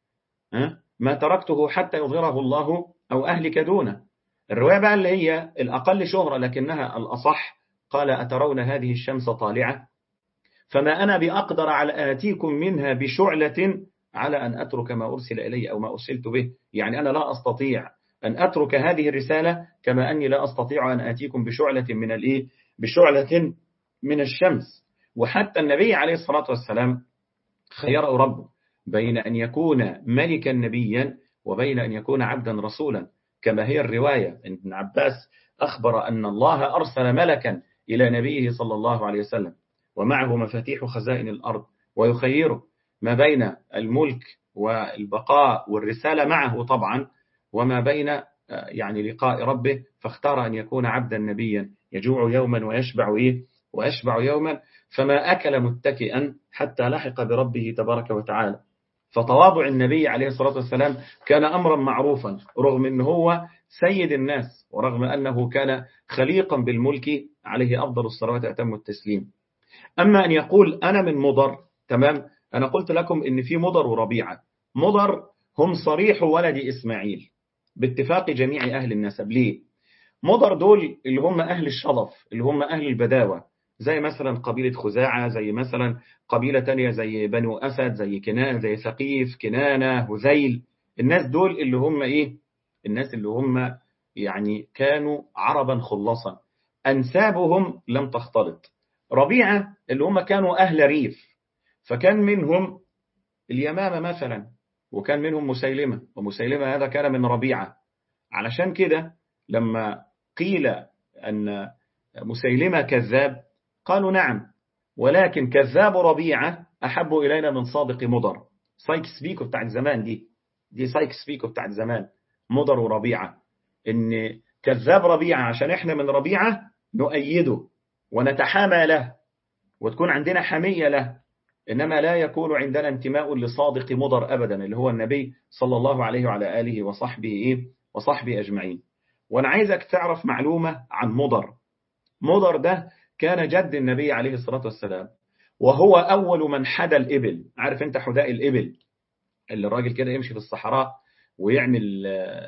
ما تركته حتى يظهره الله أو أهلك دونه. الرواية بقى اللي هي الأقل شهرة لكنها الأصح، قال أترون هذه الشمس طالعة فما أنا بأقدر على آتيكم منها بشعلة على أن أترك ما أرسل إلي أو ما أرسلت به. يعني أنا لا أستطيع أن أترك هذه الرسالة كما أني لا أستطيع أن آتيكم بشعلة من الإيه؟ بشعلة من الشمس. وحتى النبي عليه الصلاة والسلام خيره ربه بين أن يكون ملكا نبيا وبين أن يكون عبدا رسولا، كما هي الرواية أن ابن عباس أخبر أن الله أرسل ملكا إلى نبيه صلى الله عليه وسلم ومعه مفاتيح خزائن الأرض ويخيره ما بين الملك والبقاء والرسالة معه طبعا وما بين يعني لقاء ربه، فاختار أن يكون عبدا نبيا يجوع يوما ويشبع إيه ويشبع يوما، فما أكل متكئا حتى لحق بربه تبارك وتعالى. فتواضع النبي عليه الصلاة والسلام كان أمرا معروفا رغم أنه هو سيد الناس ورغم أنه كان خليقا بالملك عليه أفضل الصلوات وأتم التسليم. أما أن يقول أنا من مضر، تمام، أنا قلت لكم إن في مضر وربيعة. مضر هم صريح ولد إسماعيل باتفاق جميع أهل النسب. ليه؟ مضر دول اللي هم أهل الشظف، اللي هم أهل البداوة، زي مثلا قبيلة خزاعة، زي مثلا قبيلة تانية زي بنو أسد، زي كنانة، زي ثقيف، كنانة، هذيل. الناس دول اللي هم إيه؟ الناس اللي هم يعني كانوا عربا خلصا، أنسابهم لم تختلط. ربيعة اللي هم كانوا أهل ريف، فكان منهم اليمامة مثلا، وكان منهم مسيلمة، ومسيلمة هذا كان من ربيعة. علشان كده لما قيل أن مسيلمة كذاب قالوا نعم، ولكن كذاب ربيعة أحب إلينا من صادق مضر. سايكس بيكو بتاعت زمان، دي دي سايكس بيكو بتاعت زمان، مضر وربيعة. إن كذاب ربيعة عشان إحنا من ربيعة نؤيده ونتحامى له وتكون عندنا حمية له، إنما لا يكون عندنا انتماء لصادق مضر أبدا اللي هو النبي صلى الله عليه وعلى آله وصحبه إيه وصحبه أجمعين. وأنا عايزك تعرف معلومة عن مضر. مضر ده كان جد النبي عليه الصلاة والسلام، وهو أول من حدى الإبل. عارف أنت حداء الإبل اللي الراجل كده يمشي في الصحراء ويعمل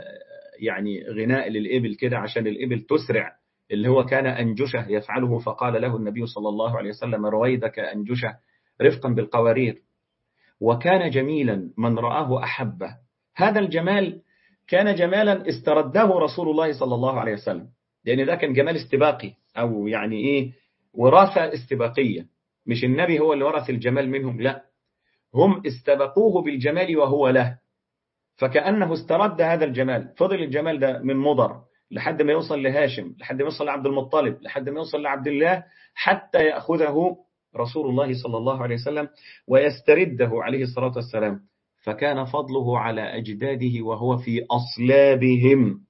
يعني غناء للإبل كده عشان الإبل تسرع، اللي هو كان أنجشة يفعله، فقال له النبي صلى الله عليه وسلم رويدك أنجشة رفقا بالقوارير. وكان جميلا من رآه أحبه. هذا الجمال كان جمالا استرده رسول الله صلى الله عليه وسلم، لأن ده كان جمال استباقي أو يعني إيه وراثة استباقية. مش النبي هو اللي ورث الجمال منهم، لا، هم استبقوه بالجمال وهو له، فكأنه استرد هذا الجمال. فضل الجمال ده من مضر لحد ما يوصل لهاشم، لحد ما يوصل لعبد المطلب، لحد ما يوصل لعبد الله، حتى يأخذه رسول الله صلى الله عليه وسلم ويسترده عليه الصلاة والسلام. فكان فضله على أجداده وهو في أصلابهم،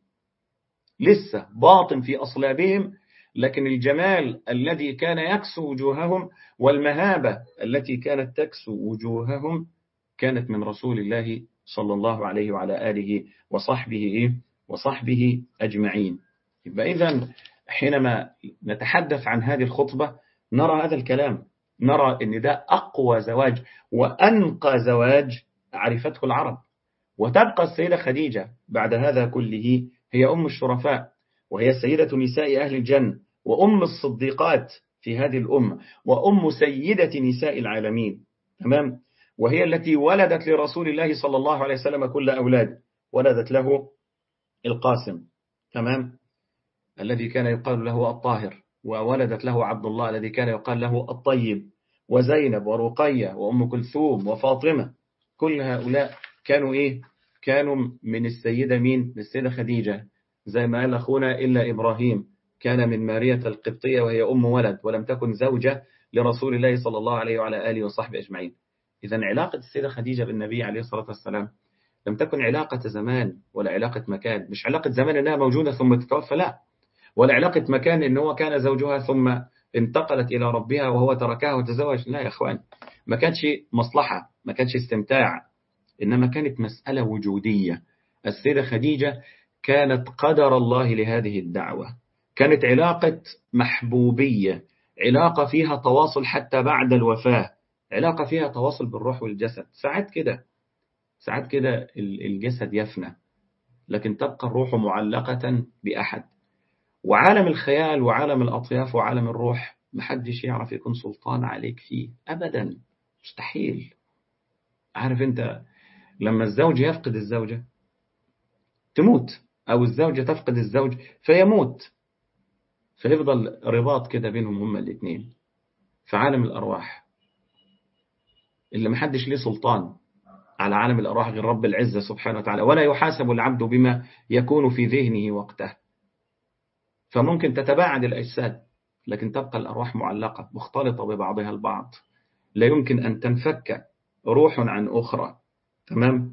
لسه باطن في أصلابهم، لكن الجمال الذي كان يكسو وجوههم والمهابة التي كانت تكسو وجوههم كانت من رسول الله صلى الله عليه وعلى آله وصحبه وصحبه أجمعين. يبقى إذن حينما نتحدث عن هذه الخطبة نرى هذا الكلام، نرى أن ده أقوى زواج وأنقى زواج عرفته العرب. وتبقى السيدة خديجة بعد هذا كله هي أم الشرفاء، وهي سيدة نساء أهل الجنة، وأم الصديقات في هذه الأمة، وأم سيدة نساء العالمين. تمام؟ وهي التي ولدت لرسول الله صلى الله عليه وسلم كل أولاده. ولدت له القاسم، تمام، الذي كان يقال له الطاهر، وولدت له عبد الله الذي كان يقال له الطيب، وزينب ورقية وأم كلثوم وفاطمة. كل هؤلاء كانوا إيه؟ كانوا من السيدة مين؟ من السيدة خديجة. زي ما قال أخونا إلا إبراهيم كان من مارية القبطية وهي أم ولد ولم تكن زوجة لرسول الله صلى الله عليه وعلى آله وصحبه أجمعين. إذن علاقة السيدة خديجة بالنبي عليه الصلاة والسلام لم تكن علاقة زمان ولا علاقة مكان. مش علاقة زمان إنها موجودة ثم تتوفى، لا، ولا علاقة مكان إن هو كان زوجها ثم انتقلت إلى ربها وهو تركها وتزوج، لا يا أخوان، ما كانش مصلحة، ما كانش استمتاع، إنما كانت مسألة وجودية. السيدة خديجة كانت قدر الله لهذه الدعوة، كانت علاقة محبوبية، علاقة فيها تواصل حتى بعد الوفاة، علاقة فيها تواصل بالروح والجسد. ساعات كده ساعات كده الجسد يفنى لكن تبقى الروح معلقة بأحد. وعالم الخيال وعالم الأطياف وعالم الروح محدش يعرف يكون سلطان عليك فيه أبدا، مستحيل. عارف أنت لما الزوج يفقد الزوجة تموت، أو الزوجة تفقد الزوج فيموت، فيفضل رباط كده بينهم هما الاثنين. في عالم الأرواح اللي محدش ليه سلطان على عالم الأرواح غير رب العزة سبحانه وتعالى، ولا يحاسب العبد بما يكون في ذهنه وقته. فممكن تتباعد الأجساد لكن تبقى الأرواح معلقة مختلطة ببعضها البعض، لا يمكن أن تنفك روح عن أخرى. تمام؟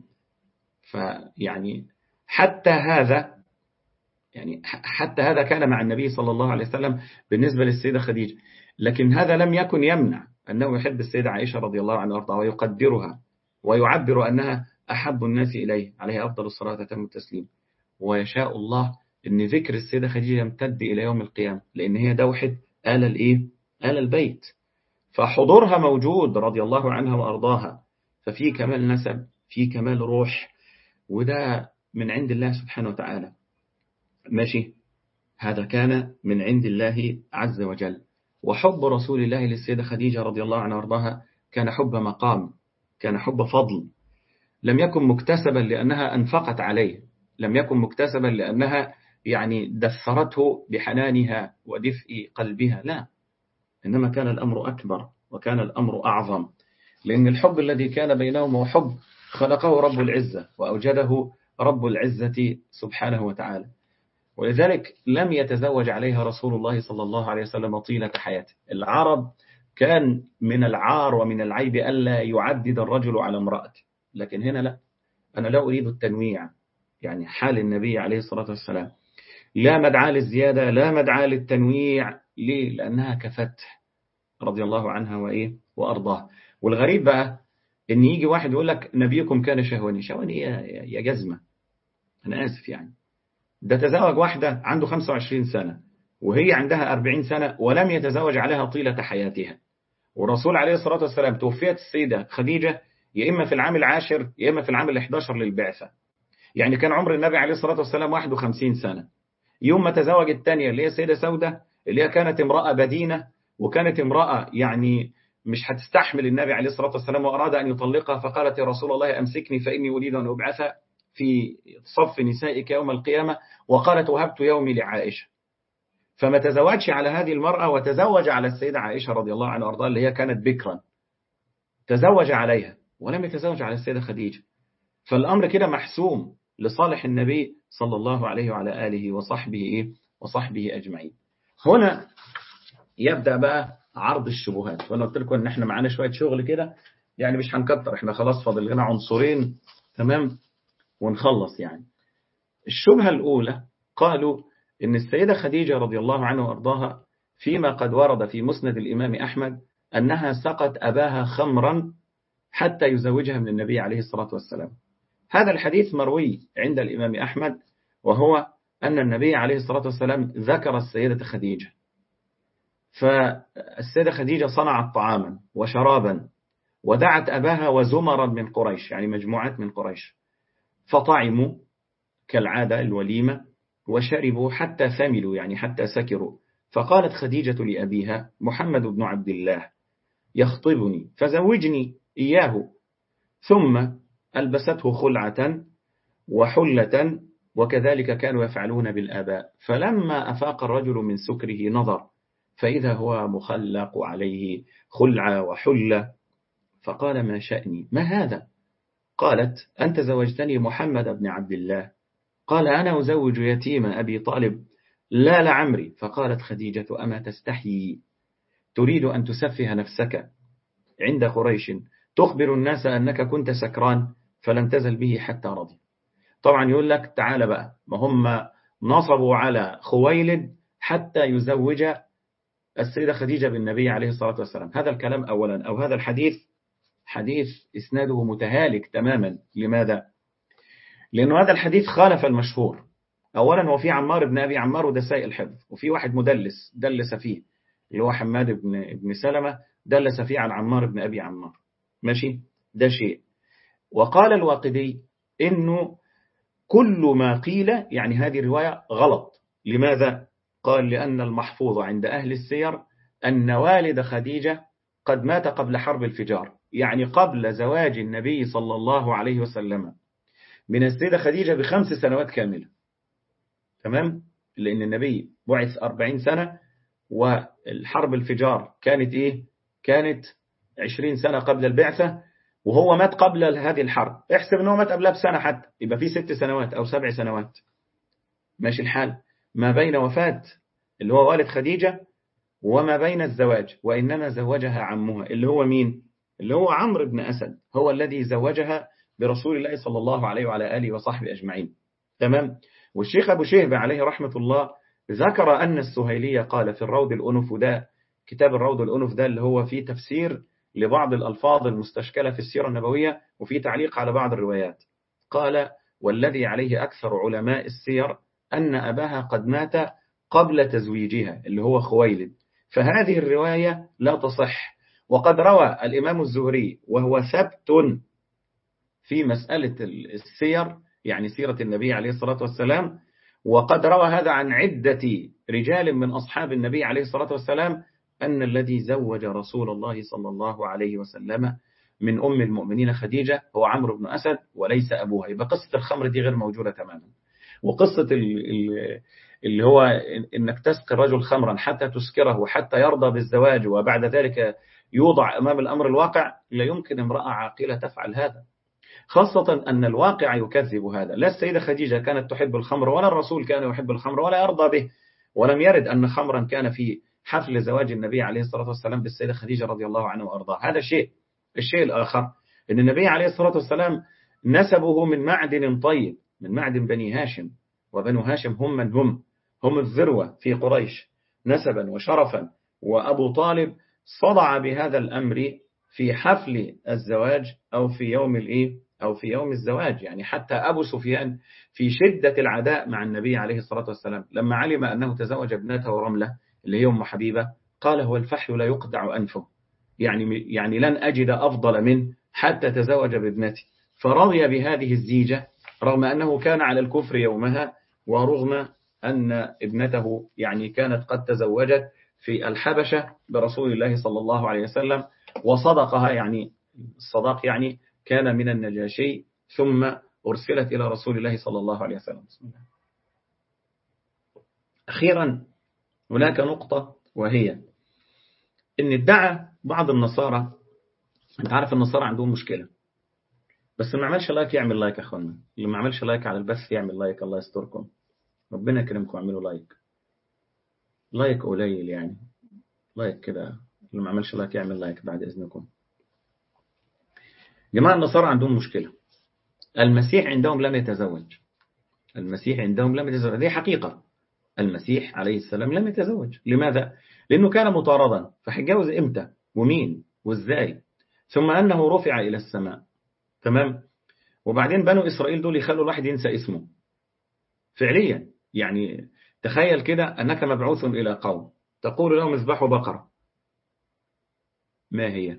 فيعني حتى هذا يعني حتى هذا كان مع النبي صلى الله عليه وسلم بالنسبة للسيدة خديجة، لكن هذا لم يكن يمنع أنه يحب السيدة عائشة رضي الله عنها وارضاها ويقدرها ويعبر أنها أحب الناس إليه عليه أفضل الصلاة وأتم التسليم. ويشاء الله أن ذكر السيدة خديجة يمتد إلى يوم القيامة، لأن هي دوحة آل الإيه؟ آل البيت، فحضورها موجود رضي الله عنها وأرضاها. ففي كمال نسب، في كمال روح، وده من عند الله سبحانه وتعالى. ماشي، هذا كان من عند الله عز وجل. وحب رسول الله للسيدة خديجة رضي الله عنها وارضاها كان حب مقام، كان حب فضل، لم يكن مكتسبا لأنها أنفقت عليه، لم يكن مكتسبا لأنها يعني دثرته بحنانها ودفء قلبها، لا، إنما كان الأمر أكبر وكان الأمر أعظم، لأن الحب الذي كان بينهم هو حب خلقه رب العزة وأوجده رب العزة سبحانه وتعالى. ولذلك لم يتزوج عليها رسول الله صلى الله عليه وسلم طيلة حياته. العرب كان من العار ومن العيب ألا يعدد الرجل على امرأته، لكن هنا لا، أنا لا أريد التنويع، يعني حال النبي عليه الصلاة والسلام لا مدعاة للزيادة لا مدعاة للتنويع. ليه؟ لأنها كفتح رضي الله عنها وإيه وأرضاه. والغريب بقى إن يجي واحد يقول لك نبيكم كان شهواني. شهواني يا يا جزمة، أنا آسف يعني. ده تزوج واحدة عنده خمسة وعشرين سنة وهي عندها أربعين سنة ولم يتزوج عليها طيلة حياتها. والرسول عليه الصلاة والسلام توفيت السيدة خديجة يا إما في العام العاشر يا إما في العام الإحدى عشر للبعثة. يعني كان عمر النبي عليه الصلاة والسلام واحد وخمسين سنة يوم ما تزوج الثانية اللي هي السيدة سودة، اللي هي كانت امرأة بدينة وكانت امرأة يعني مش هتستحمل النبي عليه الصلاة والسلام وأراد أن يطلقها، فقالت يا رسول الله أمسكني فإني أريد أن أبعث في صف نسائك يوم القيامة، وقالت وهبت يومي لعائشة. فما تزوجش على هذه المرأة وتزوج على السيدة عائشة رضي الله عنها وارضاها اللي هي كانت بكرا، تزوج عليها ولم يتزوج على السيدة خديجة. فالأمر كده محسوم لصالح النبي صلى الله عليه وعلى آله وصحبه إيه وصحبه أجمعين. هنا يبدأ بقى عرض الشبهات. وأنا قلت لكم إن إحنا معانا شوية شغل كده، يعني مش هنكتر، إحنا خلاص فاضل لنا عنصرين تمام ونخلص. يعني الشبهة الأولى قالوا إن السيدة خديجة رضي الله عنها وأرضاها فيما قد ورد في مسند الإمام أحمد أنها سقت أباها خمرا حتى يزوجها من النبي عليه الصلاة والسلام. هذا الحديث مروي عند الإمام أحمد، وهو أن النبي عليه الصلاة والسلام ذكر السيدة خديجة، فالسيدة خديجة صنعت طعاما وشرابا ودعت أباها وزمرا من قريش، يعني مجموعات من قريش، فطعموا كالعادة الوليمة وشربوا حتى ثملوا، يعني حتى سكروا. فقالت خديجة لأبيها محمد بن عبد الله يخطبني فزوجني إياه، ثم ألبسته خلعة وحلة، وكذلك كانوا يفعلون بالآباء. فلما أفاق الرجل من سكره نظر فإذا هو مخلق عليه خلعة وحلة، فقال ما شأني ما هذا؟ قالت أنت زوجتني محمد بن عبد الله. قال أنا أزوج يتيم أبي طالب. لا لعمري. فقالت خديجة أما تستحيي تريد أن تسفه نفسك عند قريش تخبر الناس أنك كنت سكران؟ فلم تزل به حتى رضي. طبعا يقول لك تعالى بقى، ما هم نصبوا على خويلد حتى يزوج السيدة خديجة بالنبي عليه الصلاة والسلام. هذا الكلام أولا، أو هذا الحديث حديث إسناده متهالك تماما. لماذا؟ لأنه هذا الحديث خالف المشهور. أولا هو في عمار بن أبي عمار وده سيء الحفظ، وفي واحد مدلس دلس فيه اللي هو حماد بن, بن سلمة دلس فيه عن عمار بن أبي عمار. ماشي، ده شيء. وقال الواقدي إنه كل ما قيل يعني هذه الرواية غلط. لماذا؟ قال لأن المحفوظ عند أهل السير أن والد خديجة قد مات قبل حرب الفجار، يعني قبل زواج النبي صلى الله عليه وسلم من السيدة خديجة بخمس سنوات كاملة. تمام؟ لأن النبي بعث أربعين سنة والحرب الفجار كانت إيه؟ كانت عشرين سنة قبل البعثة، وهو مات قبل هذه الحرب. احسب أنه مات قبلها بسنة حتى، يبقى في ست سنوات أو سبع سنوات. ماشي الحال ما بين وفاة اللي هو والد خديجة وما بين الزواج. وإنما زوجها عمها اللي هو مين؟ اللي هو عمرو بن أسد، هو الذي زوجها برسول الله صلى الله عليه وعلى آله وصحبه أجمعين. تمام. والشيخ أبو شهبة عليه رحمة الله ذكر أن السهيلية قال في الروض الأنف، ده كتاب الروض الأنف ده اللي هو فيه تفسير لبعض الألفاظ المستشكلة في السيرة النبوية وفي تعليق على بعض الروايات. قال والذي عليه أكثر علماء السير أن أباها قد مات قبل تزويجها اللي هو خويلد، فهذه الرواية لا تصح. وقد روى الإمام الزهري وهو ثبت في مسألة السير، يعني سيرة النبي عليه الصلاة والسلام، وقد روى هذا عن عدة رجال من أصحاب النبي عليه الصلاة والسلام أن الذي زوج رسول الله صلى الله عليه وسلم من أم المؤمنين خديجة هو عمرو بن أسد وليس أبوها. يبقى قصة الخمر دي غير موجودة تماما. وقصة اللي هو إنك تسقي الرجل خمرا حتى تسكره حتى يرضى بالزواج وبعد ذلك يوضع أمام الأمر الواقع، لا يمكن امرأة عاقلة تفعل هذا، خاصة أن الواقع يكذب هذا. لا السيدة خديجة كانت تحب الخمر ولا الرسول كان يحب الخمر ولا يرضى به، ولم يرد أن خمرا كان في حفل زواج النبي عليه الصلاة والسلام بالسيدة خديجة رضي الله عنها وأرضاها. هذا شيء. الشيء الآخر أن النبي عليه الصلاة والسلام نسبه من معدن طيب، من معدن بني هاشم، وبنو هاشم هم من هم هم الذروة في قريش نسبا وشرفا. وأبو طالب صدع بهذا الأمر في حفل الزواج أو في يوم الإيه أو في يوم الزواج. يعني حتى أبو سفيان في شدة العداء مع النبي عليه الصلاة والسلام لما علم أنه تزوج ابنته رملة اللي هي أم حبيبة قال هو الفحل لا يقطع أنفه، يعني يعني لن أجد أفضل منه حتى تزوج بابنتي. فرضي بهذه الزيجة رغم أنه كان على الكفر يومها، ورغم أن ابنته يعني كانت قد تزوجت في الحبشة برسول الله صلى الله عليه وسلم، وصدقها، يعني الصداق يعني كان من النجاشي ثم أرسلت إلى رسول الله صلى الله عليه وسلم. بسم الله. أخيرا هناك نقطة، وهي إن ادعى بعض النصارى، أنت عارف النصارى عندهم مشكلة، بس ما عملش لايك يعمل لايك يا أخوانا، اللي ما عملش لايك على البث يعمل لايك، الله يستركم، ربنا يكرمكم، اعملوا لايك، لايك قليل يعني، لايك كده، اللي ما عملش لايك يعمل لايك بعد إذنكم. جماعة النصارى عندهم مشكلة، المسيح عندهم لم يتزوج، المسيح عندهم لم يتزوج، دي حقيقة، المسيح عليه السلام لم يتزوج. لماذا؟ لأنه كان مطاردا، فهيتجوز إمتى ومين وإزاي؟ ثم أنه رفع إلى السماء، تمام؟ وبعدين بنو إسرائيل دول يخلوا الواحد ينسى اسمه فعليا. يعني تخيل كده أنك مبعوث إلى قوم تقول لهم اذبحوا بقرة، ما هي؟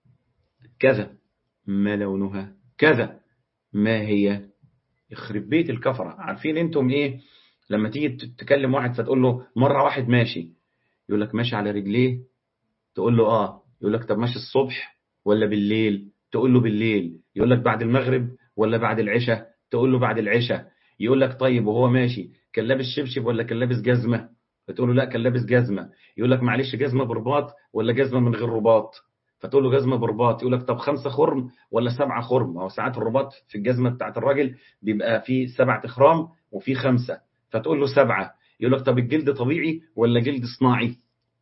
كذا، ما لونها؟ كذا، ما هي؟ يخرب بيت الكفرة. عارفين انتم ايه لما تيجي تكلم واحد فتقول له مرة واحد ماشي، يقول لك ماشي على رجليه، تقول له اه، يقول لك طب ماشي الصبح ولا بالليل؟ تقول له بالليل. يقول لك بعد المغرب ولا بعد العشاء؟ تقول له بعد العشاء. يقول لك طيب وهو ماشي كان لابس شبشب ولا كان لابس جزمة؟ فتقول له لا كان لابس جزمة. يقول لك معلش جزمة برباط ولا جزمة من غير رباط؟ فتقول له جزمة برباط. يقول لك طب خمسة خرم ولا سبعة خرم؟ أو ساعات الرباط في الجزمة بتاعت الراجل بيبقى فيه سبعة خرام وفيه خمسة، فتقول له سبعة. يقول لك طب الجلد طبيعي ولا جلد صناعي؟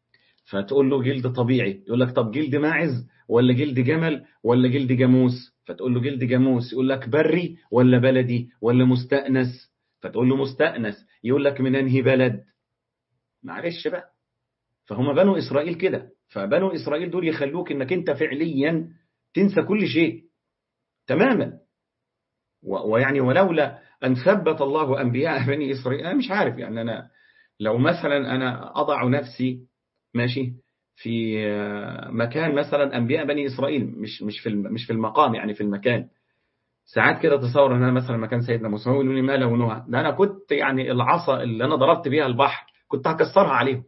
فتقول له جلد طبيعي. يقول لك طب جلد ماعز ولا جلد جمل ولا جلد جاموس؟ فتقول له جلد جاموس. يقول لك بري ولا بلدي ولا مستأنس؟ فتقول له مستأنس. يقول لك من انهي بلد؟ معلش بقى، فهم بنو إسرائيل كده. فبنو إسرائيل دول يخلوك انك انت فعليا تنسى كل شيء تماما. ويعني ولولا أن ثبت الله أنبياء بني إسرائيل، أنا مش عارف يعني، أنا لو مثلا أنا أضع نفسي ماشي في مكان مثلا أنبياء بني إسرائيل، مش مش في مش في المقام، يعني في المكان، ساعات كده تصور ان انا مثلا مكان سيدنا موسى يقولوا لي ما لونها، ده انا كنت يعني العصا اللي انا ضربت بيها البحر كنت هكسرها عليهم.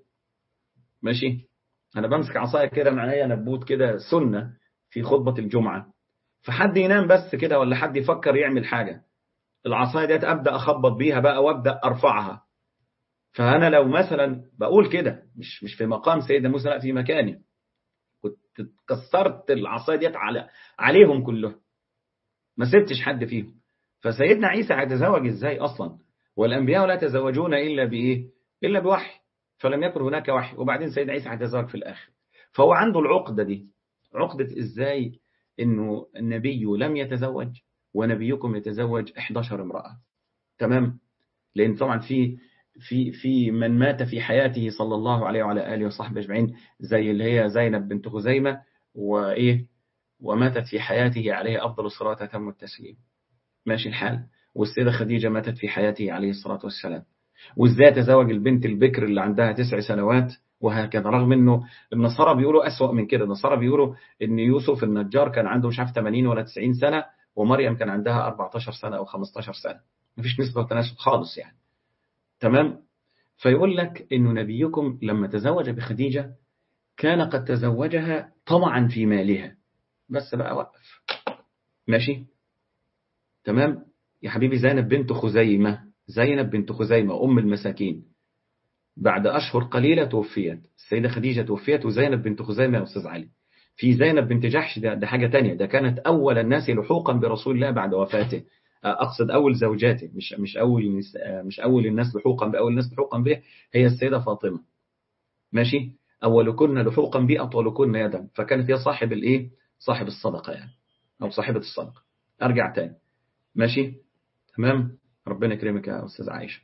ماشي، انا بمسك عصايه كده معايا نبوت كده سنه في خطبه الجمعه، فحد ينام بس كده ولا حد يفكر يعمل حاجه، العصايه ديت ابدا اخبط بيها بقى وابدا ارفعها. فانا لو مثلا بقول كده مش مش في مقام سيدنا موسى، لا في مكاني، كنت كسرت العصايه ديت على عليهم كلهم، ما سبتش حد فيهم. فسيدنا عيسى هيتزوج ازاي اصلا؟ والانبياء لا يتزوجون الا بايه؟ الا بوحي، فلم يكن هناك وحي. وبعدين سيدنا عيسى هيتزوج في الاخر، فهو عنده العقده دي، عقده ازاي انه النبي لم يتزوج ونبيكم يتزوج إحدى عشرة امراه، تمام؟ لان طبعا في في في من مات في حياته صلى الله عليه وعلى اله وصحبه اجمعين، زي اللي هي زينب بنت خزيمه، وايه، وماتت في حياته عليه افضل الصلاه واتم التسليم، ماشي الحال. والسيدة خديجة ماتت في حياته عليه الصلاة والسلام. وازاي تزوج البنت البكر اللي عندها تسع سنوات، وهكذا. رغم انه النصارى بيقولوا أسوأ من كده، النصارى بيقولوا ان يوسف النجار كان عنده مش عارف ثمانين ولا تسعين سنة، ومريم كان عندها أربعة عشر سنة او خمسة عشر سنة، مفيش نسبة وتناسب خالص يعني، تمام؟ فيقول لك انه نبيكم لما تزوج بخديجة كان قد تزوجها طمعا في مالها، بس بقى وقف، ماشي تمام يا حبيبي. زينب بنت خزيمة، زينب بنت خزيمة أم المساكين، بعد أشهر قليلة توفيت. السيدة خديجة توفيت وزينب بنت خزيمة يا أستاذ علي. في زينب بنت جحش، ده, ده حاجة تانية، ده كانت أول الناس لحوقا برسول الله بعد وفاته، أقصد أول زوجاته، مش مش أول مش أول الناس لحوقا بأول الناس لحوقا به هي السيدة فاطمة، ماشي. أولكن لحوقا به أطولكن يدا، فكانت هي صاحب الإيه، صاحب الصدقة يعني، أو صاحبة الصدقة. أرجع تاني، ماشي تمام. ربنا يكرمك يا أستاذ عائشة.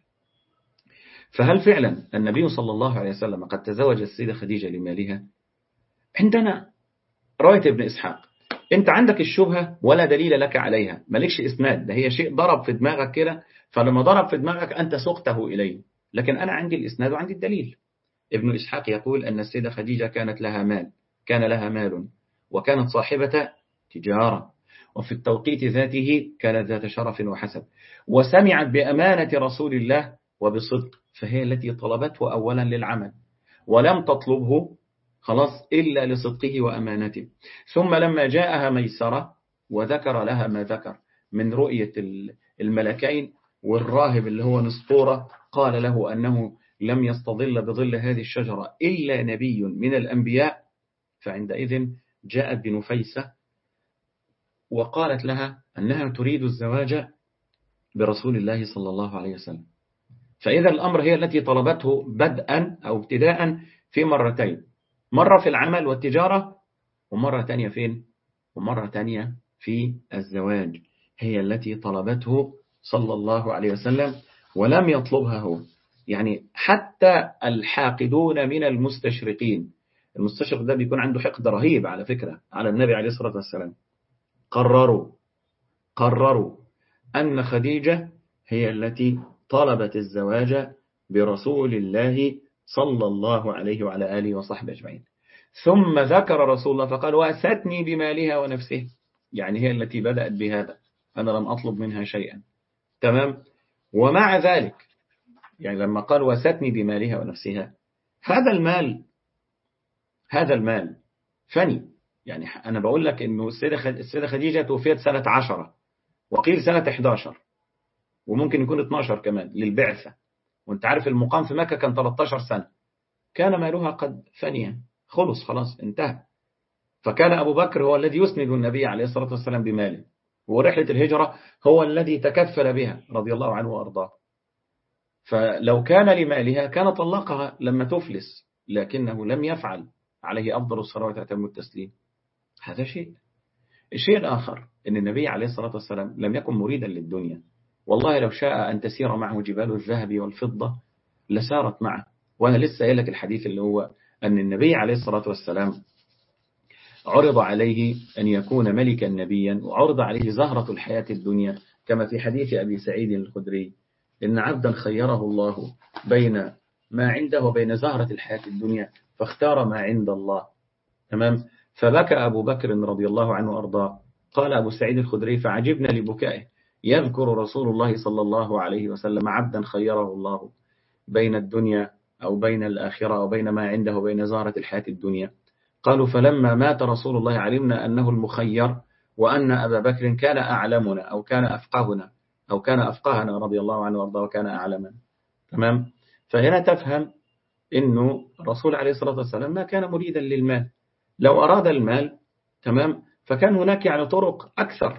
فهل فعلا النبي صلى الله عليه وسلم قد تزوج السيدة خديجة لمالها؟ عندنا رواية ابن إسحاق. أنت عندك الشبهة ولا دليل لك عليها، مالكش إسناد، ده هي شيء ضرب في دماغك كده، فلما ضرب في دماغك أنت سقته إليه، لكن أنا عندي الإسناد وعندي الدليل. ابن إسحاق يقول أن السيدة خديجة كانت لها مال، كان لها مال، وكانت صاحبة تجارة، وفي التوقيت ذاته كانت ذات شرف وحسب، وسمعت بأمانة رسول الله وبصدق، فهي التي طلبته أولا للعمل، ولم تطلبه خلاص إلا لصدقه وأمانته. ثم لما جاءها ميسرة وذكر لها ما ذكر من رؤية الملكين والراهب اللي هو نسطورة قال له أنه لم يستظل بظل هذه الشجرة إلا نبي من الأنبياء، فعندئذ جاءت بنفيسة وقالت لها أنها تريد الزواج برسول الله صلى الله عليه وسلم. فإذا الأمر هي التي طلبته بدءا أو ابتداء في مرتين، مرة في العمل والتجارة، ومرة تانية فين؟ ومرة تانية في الزواج، هي التي طلبته صلى الله عليه وسلم ولم يطلبها هو. يعني حتى الحاقدون من المستشرقين، المستشرق ده بيكون عنده حقد رهيب على فكرة على النبي عليه الصلاة والسلام، قرروا قرروا أن خديجة هي التي طلبت الزواج برسول الله صلى الله عليه وعلى آله وصحبه أجمعين. ثم ذكر رسول الله فقال وأستني بمالها ونفسه، يعني هي التي بدأت بهذا، أنا لم أطلب منها شيئا. تمام. ومع ذلك يعني لما قال وأستني بمالها ونفسها، هذا المال هذا المال فني. يعني أنا بقول لك إنه السيدة خديجة توفيت سنة عشرة، وقيل سنة إحدى عشر، وممكن يكون اثناشر كمان للبعثة، وانت عارف المقام في مكة كان ثلاثة عشر سنة، كان مالها قد فني خلص خلاص انتهى. فكان أبو بكر هو الذي يسند النبي عليه الصلاة والسلام بماله، ورحلة الهجرة هو الذي تكفل بها رضي الله عنه وأرضاه. فلو كان لمالها كان طلقها لما تفلس، لكنه لم يفعل، عليه أفضل الصلوات وأتم التسليم. هذا شيء. الشيء الآخر أن النبي عليه الصلاة والسلام لم يكن مريدا للدنيا، والله لو شاء أن تسير معه جبال الذهب والفضة لسارت معه. وأنا لسه قايل لك الحديث اللي هو أن النبي عليه الصلاة والسلام عرض عليه أن يكون ملكا نبيا، وعرض عليه زهرة الحياة الدنيا، كما في حديث أبي سعيد الخدري إن عبدا خيره الله بين ما عنده وبين زهرة الحياة الدنيا فاختار ما عند الله. تمام. فبكى أبو بكر رضي الله عنه وأرضاه. قال أبو سعيد الخدري فعجبنا لبكائه، يذكر رسول الله صلى الله عليه وسلم عبدا خيره الله بين الدنيا أو بين الآخرة أو بين ما عنده وبين زهرة الحياة الدنيا. قالوا فلما مات رسول الله علمنا أنه المخير، وأن أبا بكر كان أعلمنا أو كان أفقهنا أو كان أفقهنا رضي الله عنه وأرضاه وكان أعلمنا. تمام. فهنا تفهم إنه الرسول عليه الصلاة والسلام ما كان مريدا للمال، لو أراد المال تمام فكان هناك يعني طرق أكثر،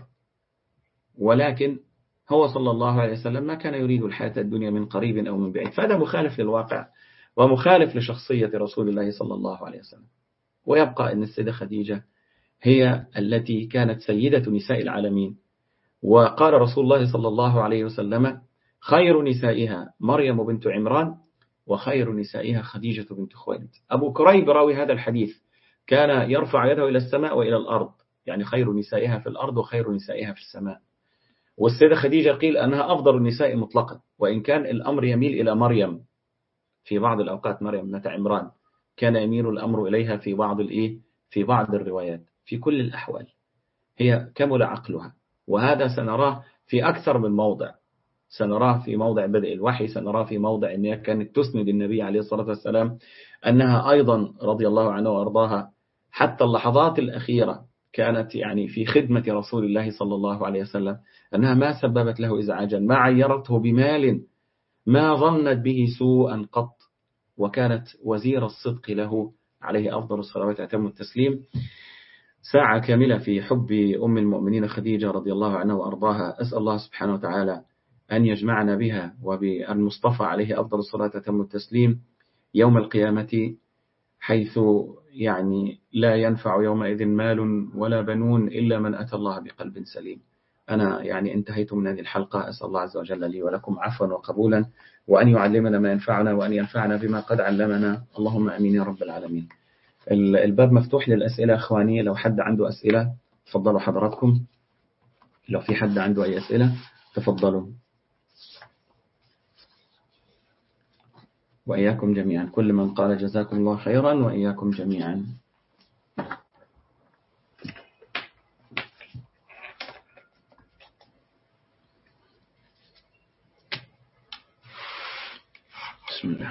ولكن هو صلى الله عليه وسلم ما كان يريد الحياة الدنيا من قريب أو من بعيد، فهذا مخالف للواقع ومخالف لشخصية رسول الله صلى الله عليه وسلم. ويبقى أن السيدة خديجة هي التي كانت سيدة نساء العالمين، وقال رسول الله صلى الله عليه وسلم خير نسائها مريم بنت عمران وخير نسائها خديجة بنت خويلد. أبو كريب راوي هذا الحديث كان يرفع يده إلى السماء وإلى الأرض، يعني خير نسائها في الأرض وخير نسائها في السماء. والسيدة خديجة قيل أنها أفضل النساء مطلقا، وإن كان الأمر يميل إلى مريم في بعض الأوقات، مريم بنت عمران كان يميل الأمر إليها في بعض الإيه في بعض الروايات. في كل الأحوال هي كمل عقلها، وهذا سنراه في أكثر من موضع، سنراه في موضع بدء الوحي، سنراه في موضع أنها كانت تسند النبي عليه الصلاة والسلام، أنها أيضا رضي الله عنه وأرضاها حتى اللحظات الأخيرة كانت يعني في خدمة رسول الله صلى الله عليه وسلم، أنها ما سببت له إزعاجا، ما عيرته بمال، ما ظنت به سوءا قط، وكانت وزير الصدق له عليه أفضل الصلوات وأتم التسليم. ساعة كاملة في حب أم المؤمنين خديجة رضي الله عنها وأرضاها. أسأل الله سبحانه وتعالى أن يجمعنا بها وبالمصطفى عليه أفضل الصلاة وأتم التسليم يوم القيامة، حيث يعني لا ينفع يومئذ مال ولا بنون إلا من أتى الله بقلب سليم. أنا يعني انتهيت من هذه الحلقة. أسأل الله عز وجل لي ولكم عفوا وقبولا، وأن يعلمنا ما ينفعنا، وأن ينفعنا بما قد علمنا. اللهم أمين يا رب العالمين. الباب مفتوح للأسئلة أخواني، لو حد عنده أسئلة تفضلوا حضراتكم. لو في حد عنده أي أسئلة تفضلوا، وإياكم جميعا. كل من قال جزاكم الله خيرا، وإياكم جميعا. بسم الله.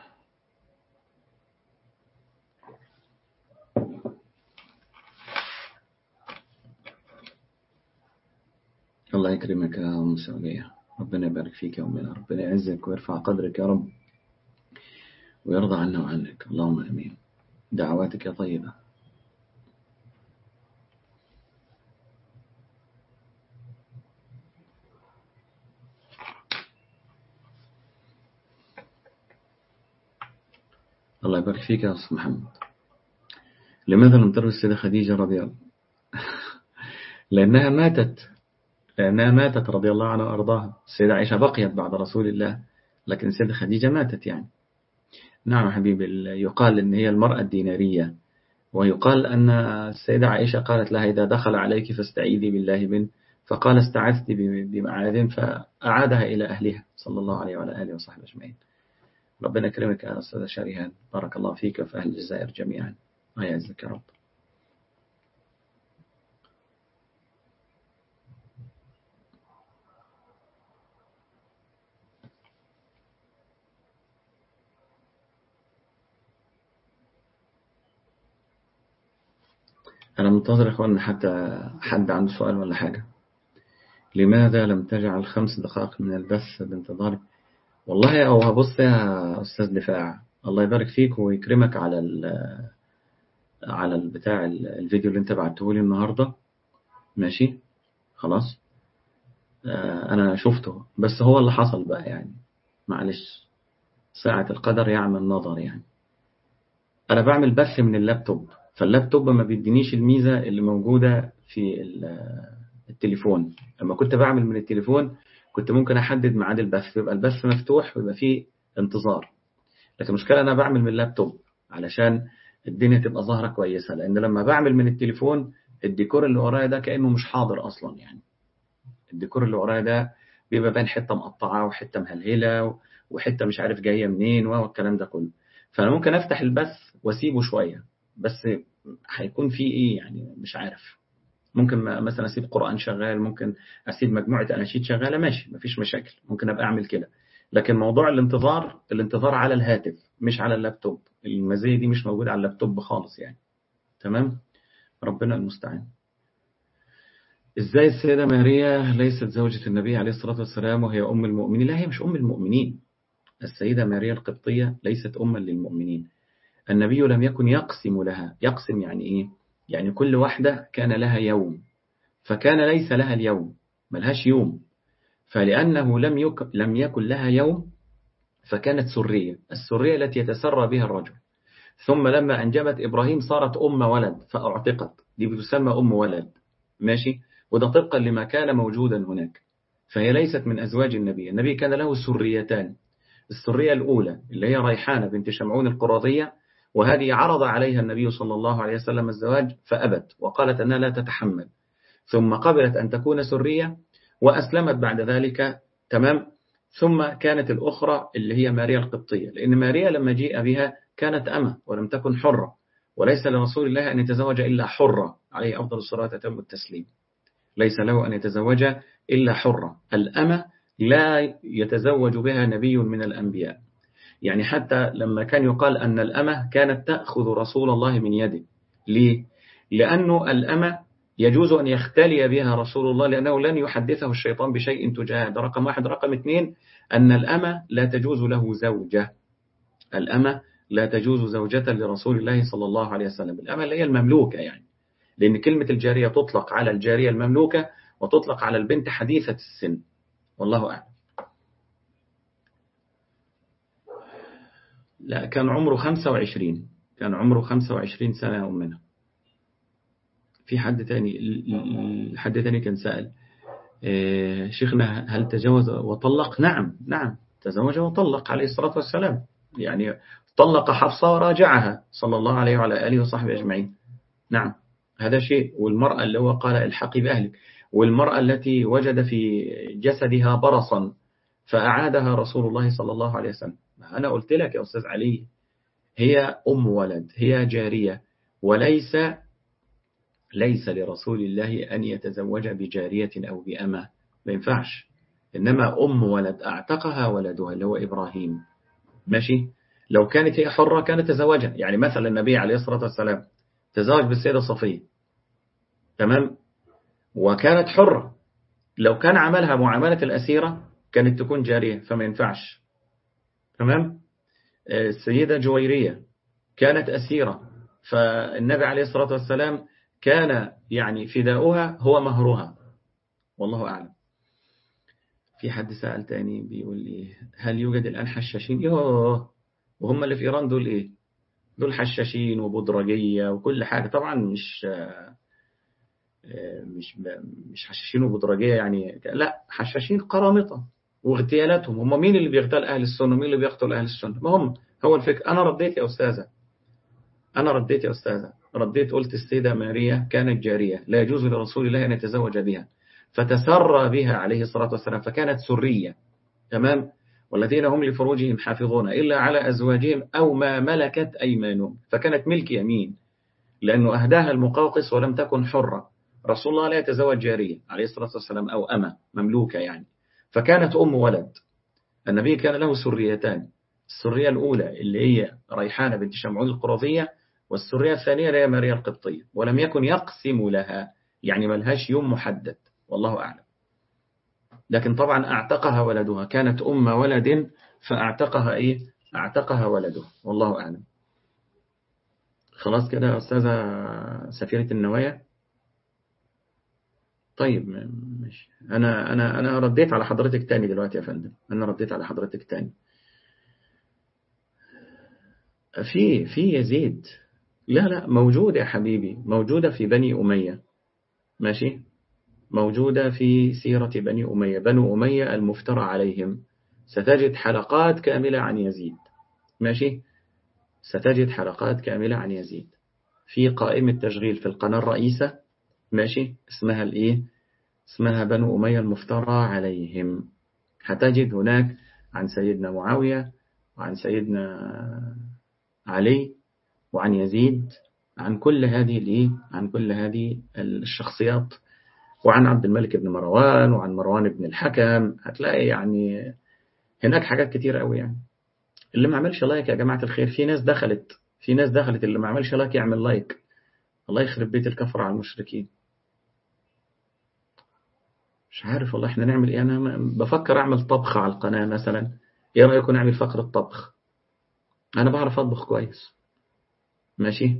الله يكرمك يا أم سعودية، ربنا يبارك فيك يا أمنا، ربنا يعزك ويرفع قدرك يا رب، ويرضى عنا وعنك. اللهم أمين. دعواتك يا طيبة. الله يبارك فيك يا أستاذ محمد. لماذا لم تروي السيدة خديجة رضي الله لأنها ماتت لأنها ماتت رضي الله عنها وأرضاها. السيدة عائشة بقيت بعد رسول الله، لكن السيدة خديجة ماتت يعني. نعم حبيبي. يقال إن هي المرأة الدينارية، ويقال أن السيدة عائشة قالت لها إذا دخل عليك فاستعيذي بالله منه، فقال استعذت بمعاذ، فأعادها إلى أهلها صلى الله عليه وعلى آله وصحبه أجمعين. ربنا يكرمك يا أستاذ شريهان، بارك الله فيك وفي أهل الجزائر جميعا. الله يعزك يا رب. أنا منتظر أخواننا حتى حد عنده سؤال ولا حاجة. لماذا لم تجعل خمس دقائق من البث بانتظاري؟ والله أو هبص يا أستاذ دفاع، الله يبارك فيك ويكرمك على على البتاع الفيديو اللي انت بعته لي النهاردة. ماشي خلاص. أنا شفته، بس هو اللي حصل بقى يعني، معلش، ساعة القدر يعمل نظر يعني. أنا بعمل بث من اللابتوب، فاللابتوب ما بيدينيش الميزة اللي موجودة في التليفون. لما كنت بعمل من التليفون كنت ممكن أحدد ميعاد البث، يبقى البث مفتوح ويبقى فيه انتظار. لكن المشكلة أنا بعمل من اللابتوب علشان الدنيا تبقى ظاهرة كويسة، لأن لما بعمل من التليفون الديكور اللي ورايا ده كأنه مش حاضر أصلا يعني. الديكور اللي ورايا ده بيبقى بين حتة مقطعة وحتة مهلهلة وحتة مش عارف جاية منين والكلام ده كله. فأنا ممكن أفتح البث وأسيبه شوية، بس هيكون فيه إيه يعني مش عارف. ممكن مثلا أسيب قرآن شغال، ممكن أسيب مجموعة أناشيد شغالة، ماشي مفيش مشاكل، ممكن أبقى أعمل كده. لكن موضوع الانتظار الانتظار على الهاتف مش على اللابتوب، المزايا دي مش موجودة على اللابتوب خالص يعني. تمام. ربنا المستعان. إزاي السيدة ماريا ليست زوجة النبي عليه الصلاة والسلام وهي أم المؤمنين؟ لا، هي مش أم المؤمنين. السيدة ماريا القبطية ليست أما للمؤمنين. النبي لم يكن يقسم لها. يقسم يعني إيه؟ يعني كل واحدة كان لها يوم، فكان ليس لها اليوم، ملهاش يوم. فلأنه لم يك... لم يكن لها يوم فكانت سرية، السرية التي يتسرى بها الرجل. ثم لما أنجبت إبراهيم صارت أم ولد فأعتقت، دي بتسمى أم ولد. ماشي. وده طبقا لما كان موجودا هناك. فهي ليست من أزواج النبي. النبي كان له سريتان. السرية الأولى اللي هي ريحانة بنت شمعون القراظية، وهذه عرض عليها النبي صلى الله عليه وسلم الزواج فأبت وقالت أنها لا تتحمل، ثم قبلت أن تكون سرية وأسلمت بعد ذلك. تمام. ثم كانت الأخرى اللي هي ماريا القبطية، لأن ماريا لما جيء بها كانت أمة ولم تكن حرة، وليس لرسول الله أن يتزوج إلا حرة عليه أفضل الصلاة والتسليم التسليم. ليس له أن يتزوج إلا حرة. الأمة لا يتزوج بها نبي من الأنبياء. يعني حتى لما كان يقال أن الأمة كانت تأخذ رسول الله من يده. ليه؟ لأنه الأمة يجوز أن يختلي بها رسول الله، لأنه لن يحدثه الشيطان بشيء تجاه. ده رقم واحد. رقم اثنين، أن الأمة لا تجوز له زوجة. الأمة لا تجوز زوجة لرسول الله صلى الله عليه وسلم. الأمة اللي هي المملوكة يعني، لأن كلمة الجارية تطلق على الجارية المملوكة وتطلق على البنت حديثة السن. والله أعلم. لا، كان عمره خمسة وعشرين. كان عمره خمسة وعشرين سنة يا أمنا. في حد تاني حد تاني كان سأل شيخنا هل تزوج وطلق؟ نعم نعم تزوج وطلق عليه الصلاة والسلام، يعني طلق حفصة وراجعها صلى الله عليه وعلى آله وصحبه أجمعين. نعم هذا شيء. والمرأة اللي هو قال الحقي بأهلك، والمرأة التي وجد في جسدها برصا فأعادها رسول الله صلى الله عليه وسلم. أنا قلت لك يا أستاذ علي هي أم ولد، هي جارية، وليس ليس لرسول الله أن يتزوج بجارية أو بأمة، ما ينفعش. إنما أم ولد أعتقها ولدها اللي هو إبراهيم، ماشي. لو كانت هي حرة كانت تزوجها، يعني مثلا النبي عليه الصلاة والسلام تزوج بالسيدة صفية، تمام، وكانت حرة. لو كان عملها معاملة الأسيرة كانت تكون جارية، فما ينفعش، تمام. السيدة جويرية كانت أسيرة، فالنبي عليه الصلاة والسلام كان يعني فداؤها هو مهرها، والله أعلم. في حد سأل تاني بيقول لي هل يوجد الآن حشاشين؟ يوه، وهم اللي في إيران دول إيه؟ دول حشاشين وبودرجية وكل حاجة. طبعا مش مش مش حشاشين وبودرجية يعني، لا، حشاشين قرامطة واغتيالاتهم. هم مين اللي بيغتال أهل السنة ومين اللي بيقتل أهل السنة؟ ما هم هو الفكر. أنا رديت يا أستاذة، أنا رديت يا أستاذة، رديت قلت السيدة ماريا كانت جارية لا يجوز لرسول الله أن يتزوج بها، فتسرى بها عليه الصلاة والسلام فكانت سرية، تمام. والذين هم لفروجهم حافظون إلا على أزواجهم أو ما ملكت أيمانهم، فكانت ملك يمين لأنه أهداها المقوقس ولم تكن حرة. رسول الله لا يتزوج جارية عليه الصلاة والسلام أو أمة مملوكة يعني، فكانت أم ولد. النبي كان له سريتان، السرية الأولى اللي هي ريحانة بنت شمعون القرظية، والسرية الثانية اللي هي ماريا القبطية، ولم يكن يقسم لها، يعني ملهاش يوم محدد، والله أعلم. لكن طبعا أعتقها ولدها، كانت أم ولد فأعتقها إيه؟ أعتقها ولدها، والله أعلم. خلاص كده يا أستاذة سفيرة النوايا. طيب ماشي، أنا أنا أنا رديت على حضرتك تاني دلوقتي يا فندم، أنا رديت على حضرتك تاني. في في يزيد، لا لا موجودة يا حبيبي، موجودة في بني أمية، ماشي، موجودة في سيرة بني أمية، بنو أمية المفترى عليهم. ستجد حلقات كاملة عن يزيد، ماشي، ستجد حلقات كاملة عن يزيد في قائمة تشغيل في القناة الرئيسة، ماشي، اسمها الإيه؟ اسمها بنو أمية المفترى عليهم. هتجد هناك عن سيدنا معاوية وعن سيدنا علي وعن يزيد، عن كل هذه الإيه؟ عن كل هذه الشخصيات، وعن عبد الملك بن مروان وعن مروان بن الحكم. هتلاقي يعني هناك حاجات كتير قوي يعني. اللي ما عملش لايك يا جماعة الخير، في ناس دخلت في ناس دخلت اللي ما عملش لايك يعمل لايك. الله يخرب بيت الكفر على المشركين. مش عارف والله احنا نعمل ايه. انا بفكر اعمل طبخ على القناة مثلا، ايه رأيكم نعمل فقرة طبخ؟ انا بعرف اطبخ كويس، ماشي،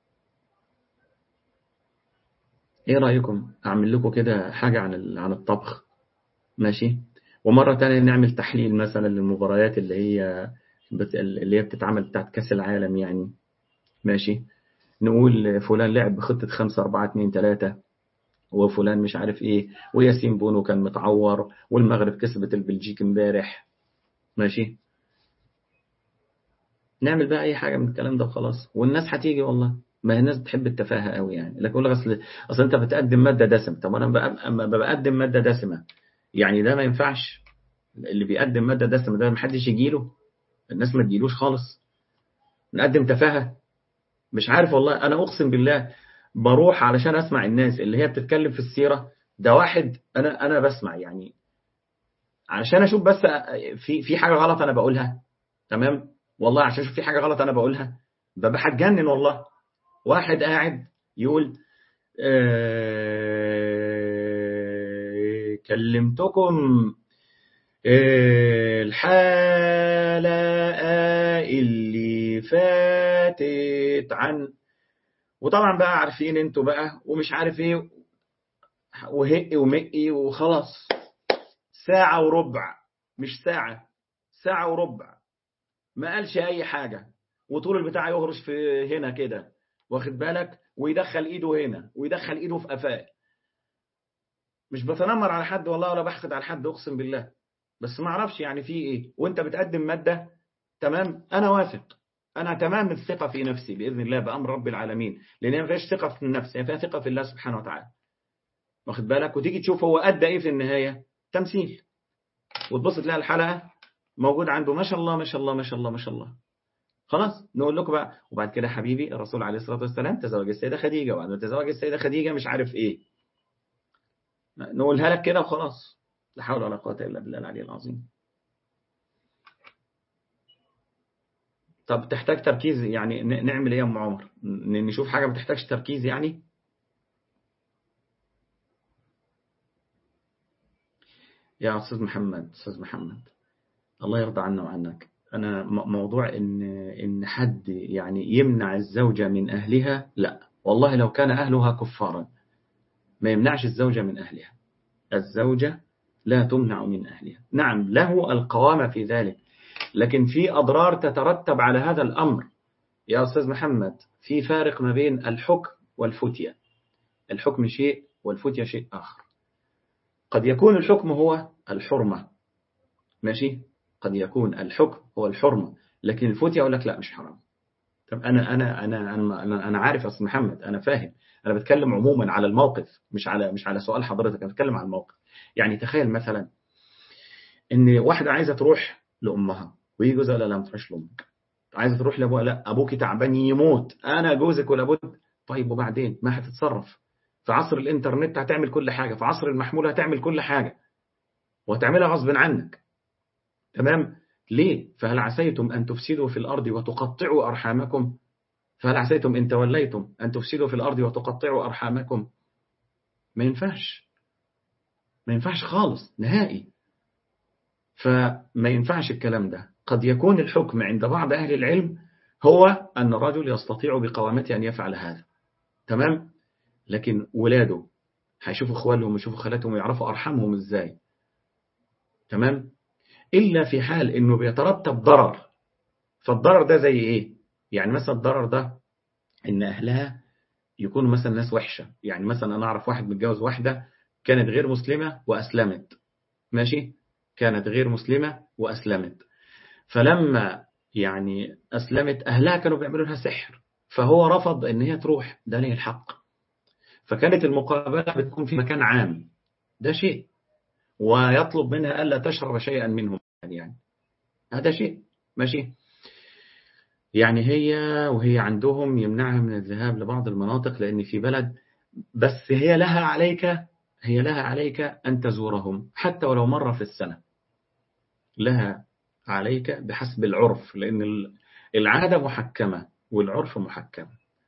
ايه رأيكم اعمل لكم كده حاجة عن عن الطبخ، ماشي. ومرة تانية نعمل تحليل مثلا للمباريات اللي هي بت... اللي هي بتتعمل بتاعت كأس العالم يعني، ماشي. نقول فلان لعب بخطة خمسة أربعة اتنين تلاتة، وفلان مش عارف ايه، وياسين بونو كان متعور، والمغرب كسبت البلجيك امبارح، ماشي. نعمل بقى اي حاجة من الكلام ده وخلاص، والناس هتيجي والله. ما هي الناس بتحب التفاهة قوي يعني، لكن اقول لك اصل اصل انت بتقدم مادة دسمة. طب انا بقى اما بقدم مادة دسمة يعني ده ما ينفعش. اللي بيقدم مادة دسمة ده محدش يجيله، الناس ما تجيلوش خالص. نقدم تفاهة؟ مش عارف والله. انا اقسم بالله بروح علشان اسمع الناس اللي هي بتتكلم في السيرة. ده واحد انا انا بسمع يعني علشان اشوف بس في في حاجة غلط انا بقولها، تمام، والله عشان اشوف في حاجة غلط انا بقولها. ببقى هتجنن والله. واحد قاعد يقول آه كلمتكم آه الحلقة اللي فاتت عن، وطبعا بقى عارفين انتوا بقى ومش عارف ايه، وهقي ومقي وخلاص. ساعة وربع، مش ساعة، ساعة وربع، ما قالش اي حاجة. وطول البتاع يهرش في هنا كده، واخد بالك، ويدخل ايده هنا ويدخل ايده في قفاه. مش بتنمر على حد والله ولا بحقد على حد أقسم بالله، بس ما أعرفش يعني في إيه، وأنت بتقدم مادة تمام، أنا واثق، أنا تمام الثقة في نفسي بإذن الله بأمر رب العالمين، لأن ما فيهاش ثقة في النفس، هي فيها ثقة في الله سبحانه وتعالى. واخد بالك؟ وتيجي تشوف هو أدى إيه في النهاية، تمثيل، وتبص تلاقي الحلقة موجود عنده ما شاء الله ما شاء الله ما شاء الله ما شاء الله. خلاص نقول لكم بقى، وبعد كده حبيبي الرسول عليه الصلاة والسلام تزوج السيدة خديجة، وبعد ما تزوج السيدة خديجة مش عارف إيه، نقولها لك كده وخلاص. لا حول ولا قوة إلا بالله العلي العظيم. طب تحتاج تركيز يعني نعمل إيه يا أم عمر؟ نشوف حاجة ما تحتاجش تركيز يعني؟ يا أستاذ محمد، أستاذ محمد الله يرضى عنا وعنك، أنا موضوع إن إن حد يعني يمنع الزوجة من أهلها، لا والله لو كان أهلها كفارا ما يمنعش الزوجة من أهلها. الزوجة لا تمنع من أهلها، نعم له القوامة في ذلك، لكن في أضرار تترتب على هذا الأمر يا أستاذ محمد. في فارق ما بين الحكم والفتية، الحكم شيء والفتية شيء آخر. قد يكون الحكم هو الحرمة، ماشي، قد يكون الحكم هو الحرمة، لكن الفتية أقول لك لا مش حرام. طب أنا أنا أنا أنا أنا, أنا عارف يا أستاذ محمد، أنا فاهم، أنا بتكلم عموما على الموقف، مش على مش على سؤال حضرتك، أنا بتكلم على الموقف. يعني تخيل مثلا إن واحدة عايزة تروح لأمها ويجي جوزها لا لا ما تروحش لأمك، عايزة تروح لأبوها لا أبوك تعبان يموت أنا جوزك ولا بد. طيب وبعدين ما هتتصرف؟ في عصر الإنترنت هتعمل كل حاجة، في عصر المحمول هتعمل كل حاجة، وهتعملها غصب عنك. تمام؟ ليه؟ فهل عسيتم أن تفسدوا في الأرض وتقطعوا أرحامكم؟ فهل عسيتم إن توليتم أن تفسدوا في الأرض وتقطعوا أرحامكم؟ ما ينفعش، ما ينفعش خالص نهائي. فما ينفعش الكلام ده. قد يكون الحكم عند بعض أهل العلم هو أن الرجل يستطيع بقوامته أن يفعل هذا، تمام؟ لكن ولاده هيشوفوا اخوالهم ويشوفوا خالاتهم ويعرفوا أرحامهم إزاي؟ تمام؟ إلا في حال إنه بيترتب ضرر. فالضرر ده زي إيه؟ يعني مثلا الضرر ده إن أهلها يكونوا مثلا ناس وحشة. يعني مثلا أنا أعرف واحد متجوز واحدة كانت غير مسلمة وأسلمت، ماشي؟ كانت غير مسلمة وأسلمت، فلما يعني أسلمت أهلها كانوا بيعملوا لها سحر، فهو رفض إن هي تروح، ده ليه الحق. فكانت المقابلة بتكون في مكان عام، ده شيء، ويطلب منها ألا تشرب شيئا منهم، يعني هذا شيء، ماشي. يعني هي وهي عندهم يمنعها من الذهاب لبعض المناطق لأن في بلد، بس هي لها عليك، هي لها عليك أن تزورهم حتى ولو مرة في السنة، لها عليك بحسب العرف، لأن العادة محكمة والعرف محكم،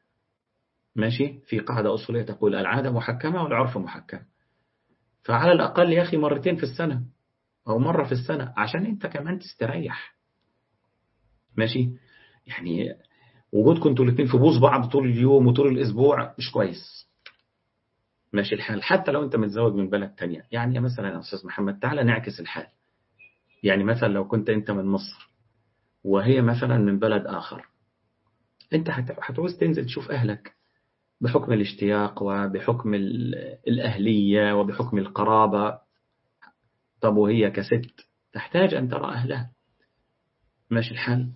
ماشي. في قاعدة أصولية تقول العادة محكمة والعرف محكم، فعلى الأقل يا أخي مرتين في السنة أو مرة في السنة عشان أنت كمان تستريح، ماشي. يعني وجودكم انتوا الاثنين في بوز بعض طول اليوم وطول الأسبوع مش كويس، ماشي الحال. حتى لو أنت متزوج من بلد تانية، يعني مثلا يا أستاذ محمد تعالى نعكس الحال، يعني مثلا لو كنت أنت من مصر وهي مثلا من بلد آخر، أنت هتعوز تنزل تشوف أهلك بحكم الاشتياق وبحكم الأهلية وبحكم القرابة. طب وهي كست تحتاج أن ترى أهلها، ماشي الحال.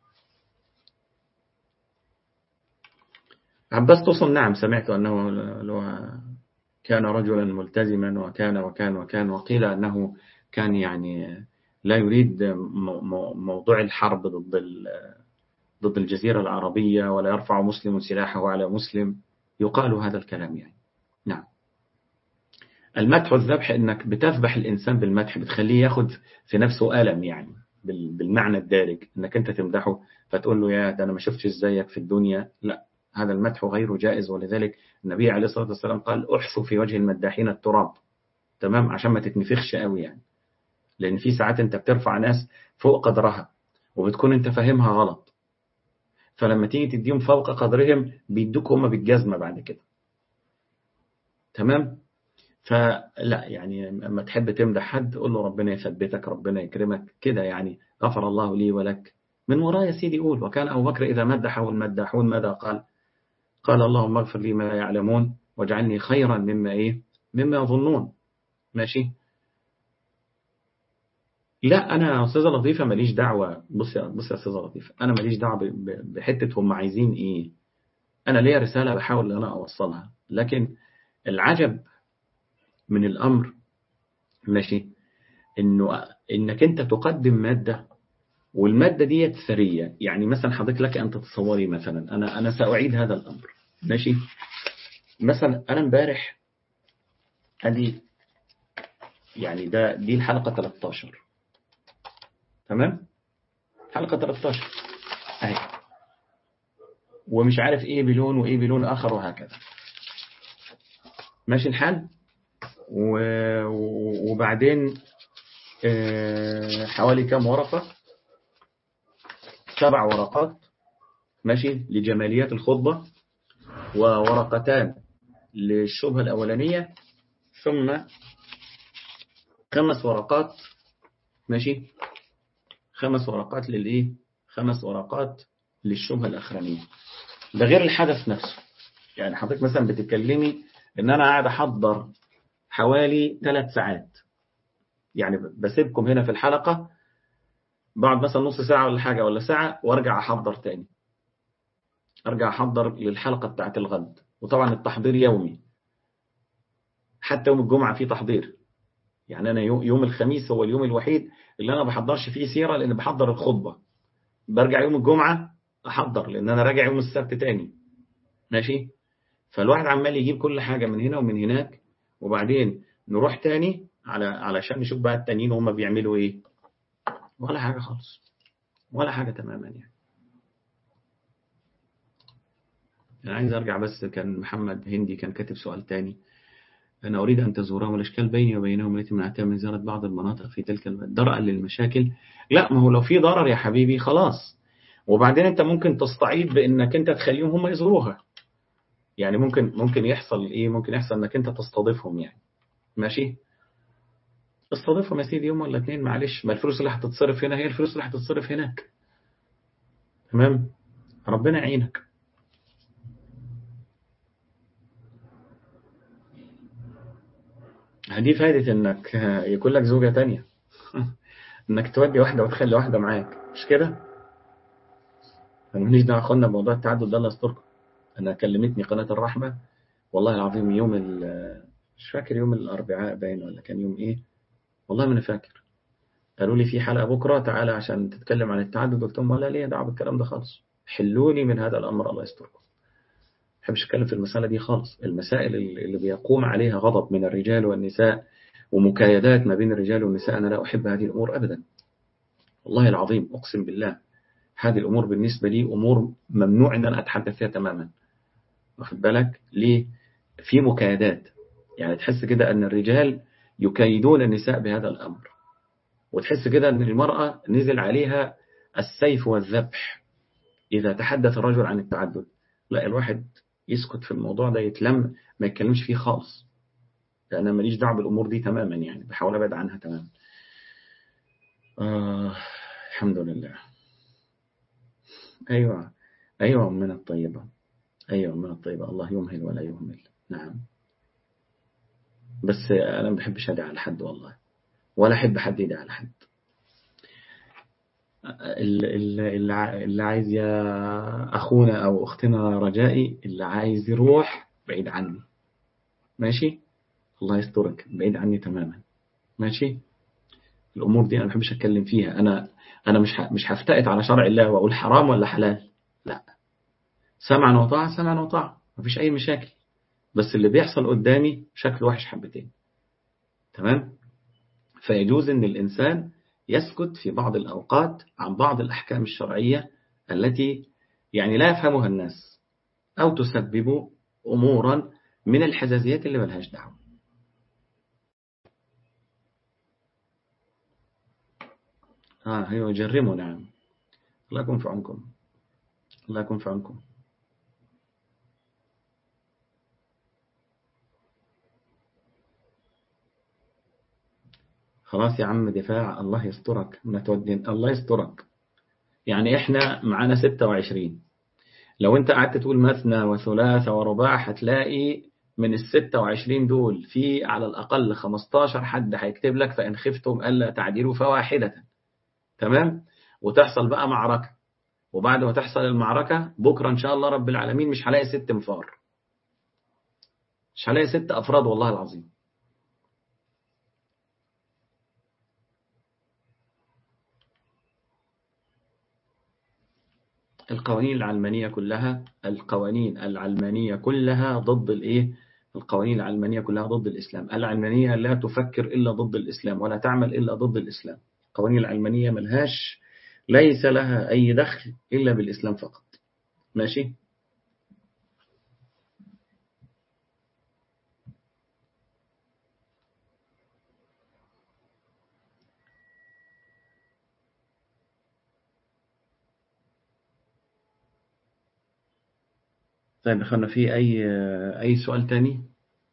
عباس توصل نعم سمعت أنه لو كان رجلا ملتزما وكان وكان وكان وقيل أنه كان يعني لا يريد موضوع الحرب ضد ضد الجزيرة العربية ولا يرفع مسلم سلاحه على مسلم، يقال هذا الكلام يعني. نعم، المدح والذبح إنك بتذبح الإنسان بالمدح، بتخليه ياخد في نفسه ألم، يعني بالمعنى الدارج إنك أنت تمدحه فتقول له يا ده أنا ما شفتش زيك في الدنيا، لا، هذا المدح غير جائز. ولذلك النبي عليه الصلاة والسلام قال احثوا في وجه المداحين التراب، تمام، عشان ما تتنفخش قوي يعني، لأن في ساعات أنت بترفع ناس فوق قدرها وبتكون أنت فاهمها غلط، فلما تيجي تديهم فوق قدرهم بيدوك هم بالجزمة بعد كده، تمام. فلا يعني لما تحب تمدح حد قول له ربنا يثبتك ربنا يكرمك كده، يعني غفر الله لي ولك من وراء يا سيدي قول. وكان أبو بكر إذا مدحه المداحون ماذا قال؟ قال اللهم اغفر لي ما لا يعلمون واجعلني خيرا مما إيه مما يظنون. ماشي. لا أنا يا أستاذة لطيفة ماليش دعوة. بص يا بص يا أستاذة لطيفة، أنا ماليش دعوة ب- ب- بحتة هم عايزين إيه. أنا ليا رسالة بحاول إن أنا أوصلها، لكن العجب من الأمر ماشي إنه إنك أنت تقدم مادة، والمادة دي ثرية. يعني مثلا حضرتك لك أن تتصوري مثلا، أنا أنا سأعيد هذا الأمر ماشي. مثلا أنا امبارح أدي يعني ده دي الحلقة ثلاثة عشر، تمام؟ حلقة ثلاثة عشر أهي، ومش عارف إيه بلون وإيه بلون آخر وهكذا، ماشي الحال. و- وبعدين آه، حوالي كام ورقة؟ سبع ورقات ماشي لجماليات الخطبة، وورقتان للشبهة الأولانية، ثم خمس ورقات ماشي، خمس ورقات للإيه؟ خمس ورقات للشبهة الأخرانية. ده غير الحدث نفسه. يعني حضرتك مثلا بتتكلمي إن أنا قاعد أحضر حوالي ثلاث ساعات، يعني بسيبكم هنا في الحلقة بعد مثلا نص ساعة ولا حاجة ولا ساعة، وارجع أحضر تاني، أرجع أحضر للحلقة بتاعت الغد. وطبعا التحضير يومي، حتى يوم الجمعة فيه تحضير. يعني أنا يوم الخميس هو اليوم الوحيد اللي أنا بحضرش فيه سيرة، لأن بحضر الخطبة. برجع يوم الجمعة أحضر، لأن أنا راجع يوم السبت تاني ماشي. فالواحد عمال يجيب كل حاجة من هنا ومن هناك، وبعدين نروح تاني على علشان نشوف بقى التانيين هم بيعملوا إيه. ولا حاجة خالص، ولا حاجة تماما يعني. أنا عايز أرجع بس، كان محمد هندي كان كاتب سؤال تاني: أنا أريد أن تزورهم، والأشكال بيني وبينهم التي منعتها من زيارة بعض المناطق في تلك البلد درءا للمشاكل. لا، ما هو لو في ضرر يا حبيبي خلاص. وبعدين أنت ممكن تستعيد بأنك أنت تخليهم هم يزوروها. يعني ممكن ممكن يحصل إيه؟ ممكن يحصل أنك أنت تستضيفهم يعني ماشي. استضيفهم يا سيدي يوم ولا اتنين، معلش، ما الفلوس اللي هتتصرف هنا هي الفلوس اللي هتتصرف هناك. تمام، ربنا يعينك. دي فايدة انك يكون لك زوجة تانية انك تودي واحدة وتخلي واحدة معاك، مش كده؟ انا ماليش دعوة اخوانا بموضوع التعدد ده، الله يستركم. انا كلمتني قناة الرحمة والله العظيم يوم ال- مش فاكر يوم الاربعاء باين ولا كان يوم ايه، والله ما انا فاكر. قالوا لي في حلقة بكرة تعالى عشان تتكلم عن التعدد. قلت لهم ولا ليه دعوة بالكلام ده خالص، حلوني من هذا الامر الله يستركم. ما بحبش اتكلم في المسألة دي خالص. المسائل اللي بيقوم عليها غضب من الرجال والنساء ومكايدات ما بين الرجال والنساء، أنا لا أحب هذه الأمور أبدا، والله العظيم أقسم بالله. هذه الأمور بالنسبة لي أمور ممنوع أن أنا أتحدث فيها تماما. واخد بالك ليه؟ في مكايدات، يعني تحس كده أن الرجال يكايدون النساء بهذا الأمر، وتحس كده أن المرأة نزل عليها السيف والذبح إذا تحدث الرجل عن التعدد. لا، الواحد يسكت في الموضوع ده، يتلم، ما يتكلمش فيه خالص. أنا ماليش دعوة بالأمور دي تماما، يعني بحاول أبعد عنها تماما. آه الحمد لله. أيوة، أيوة من الطيبة، أيوة من الطيبة، الله يمهل ولا يهمل. نعم، بس أنا ما بحبش أدعي على حد والله، ولا أحب حد يدعي على حد. اللي, اللي, اللي عايز يا أخونا أو أختنا رجائي، اللي عايز يروح بعيد عني ماشي، الله يسترك، بعيد عني تماما ماشي. الأمور دي أنا ما بحبش أتكلم فيها. أنا أنا مش مش هفتقت على شرع الله وأقول حرام ولا حلال، لا، سمعا وطاعة، سمعا وطاعة، ما فيش أي مشاكل. بس اللي بيحصل قدامي شكله وحش حبتين، تمام. فيجوز أن الإنسان يسكت في بعض الأوقات عن بعض الأحكام الشرعية التي يعني لا يفهمها الناس، أو تسبب أمورا من الحزازيات اللي ملهاش دعوة. آه هي يجرموا، نعم. الله يكون في عنكم، الله يكون في عنكم. خلاص يا عم دفاع، الله يسترك، ما تودين، الله يسترك. يعني احنا معانا ستة وعشرين، لو انت قعدت تقول مثنى وثلاثة ورباع هتلاقي من الستة وعشرين دول في على الأقل خمستاشر حد هيكتب لك فإن خفتم ألا تعدلوا فواحدة. تمام. وتحصل بقى معركة، وبعد ما تحصل المعركة بكرة إن شاء الله رب العالمين مش هلاقي ست انفار، مش هلاقي ست أفراد والله العظيم. القوانين العلمانية كلها القوانين العلمانية كلها ضد الإيه؟ القوانين العلمانية كلها ضد الإسلام. العلمانية لا تفكر إلا ضد الإسلام ولا تعمل إلا ضد الإسلام. القوانين العلمانية ملهاش ليس لها أي دخل إلا بالإسلام فقط. ماشي. طيب أخوانا، في أي أي سؤال تاني؟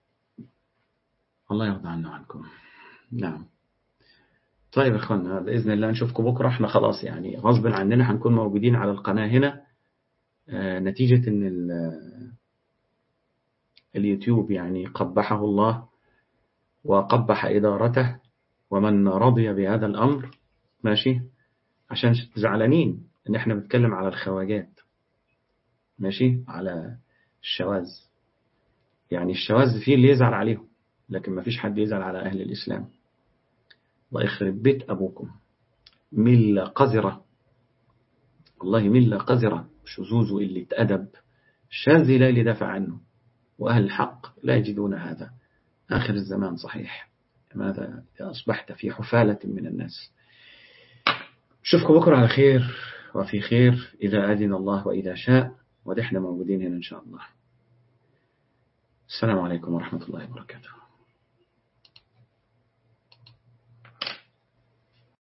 الله يرضى عنا وعنكم. نعم. طيب يا أخوانا، بإذن الله نشوفكم بكرة. احنا خلاص يعني غصب عننا هنكون موجودين على القناة هنا، آه نتيجة ان اليوتيوب يعني قبحه الله وقبح إدارته ومن رضي بهذا الأمر. ماشي. عشان زعلانين ان احنا بنتكلم على الخواجات، ماشي، على الشواذ. يعني الشواذ فيه اللي يزعل عليهم، لكن ما فيش حد يزعل على أهل الإسلام. الله يخرب بيت أبوكم. ملة قذرة، والله ملة قذرة، شذوذ وقلة أدب. الشاذ لا اللي دافع عنه، وأهل الحق لا يجدون هذا. آخر الزمان صحيح. ماذا أصبحت في حفالة من الناس. شوفكم بكرة على خير وفي خير إذا أذن الله وإذا شاء، ونحن موجودين هنا إن شاء الله. السلام عليكم ورحمة الله وبركاته.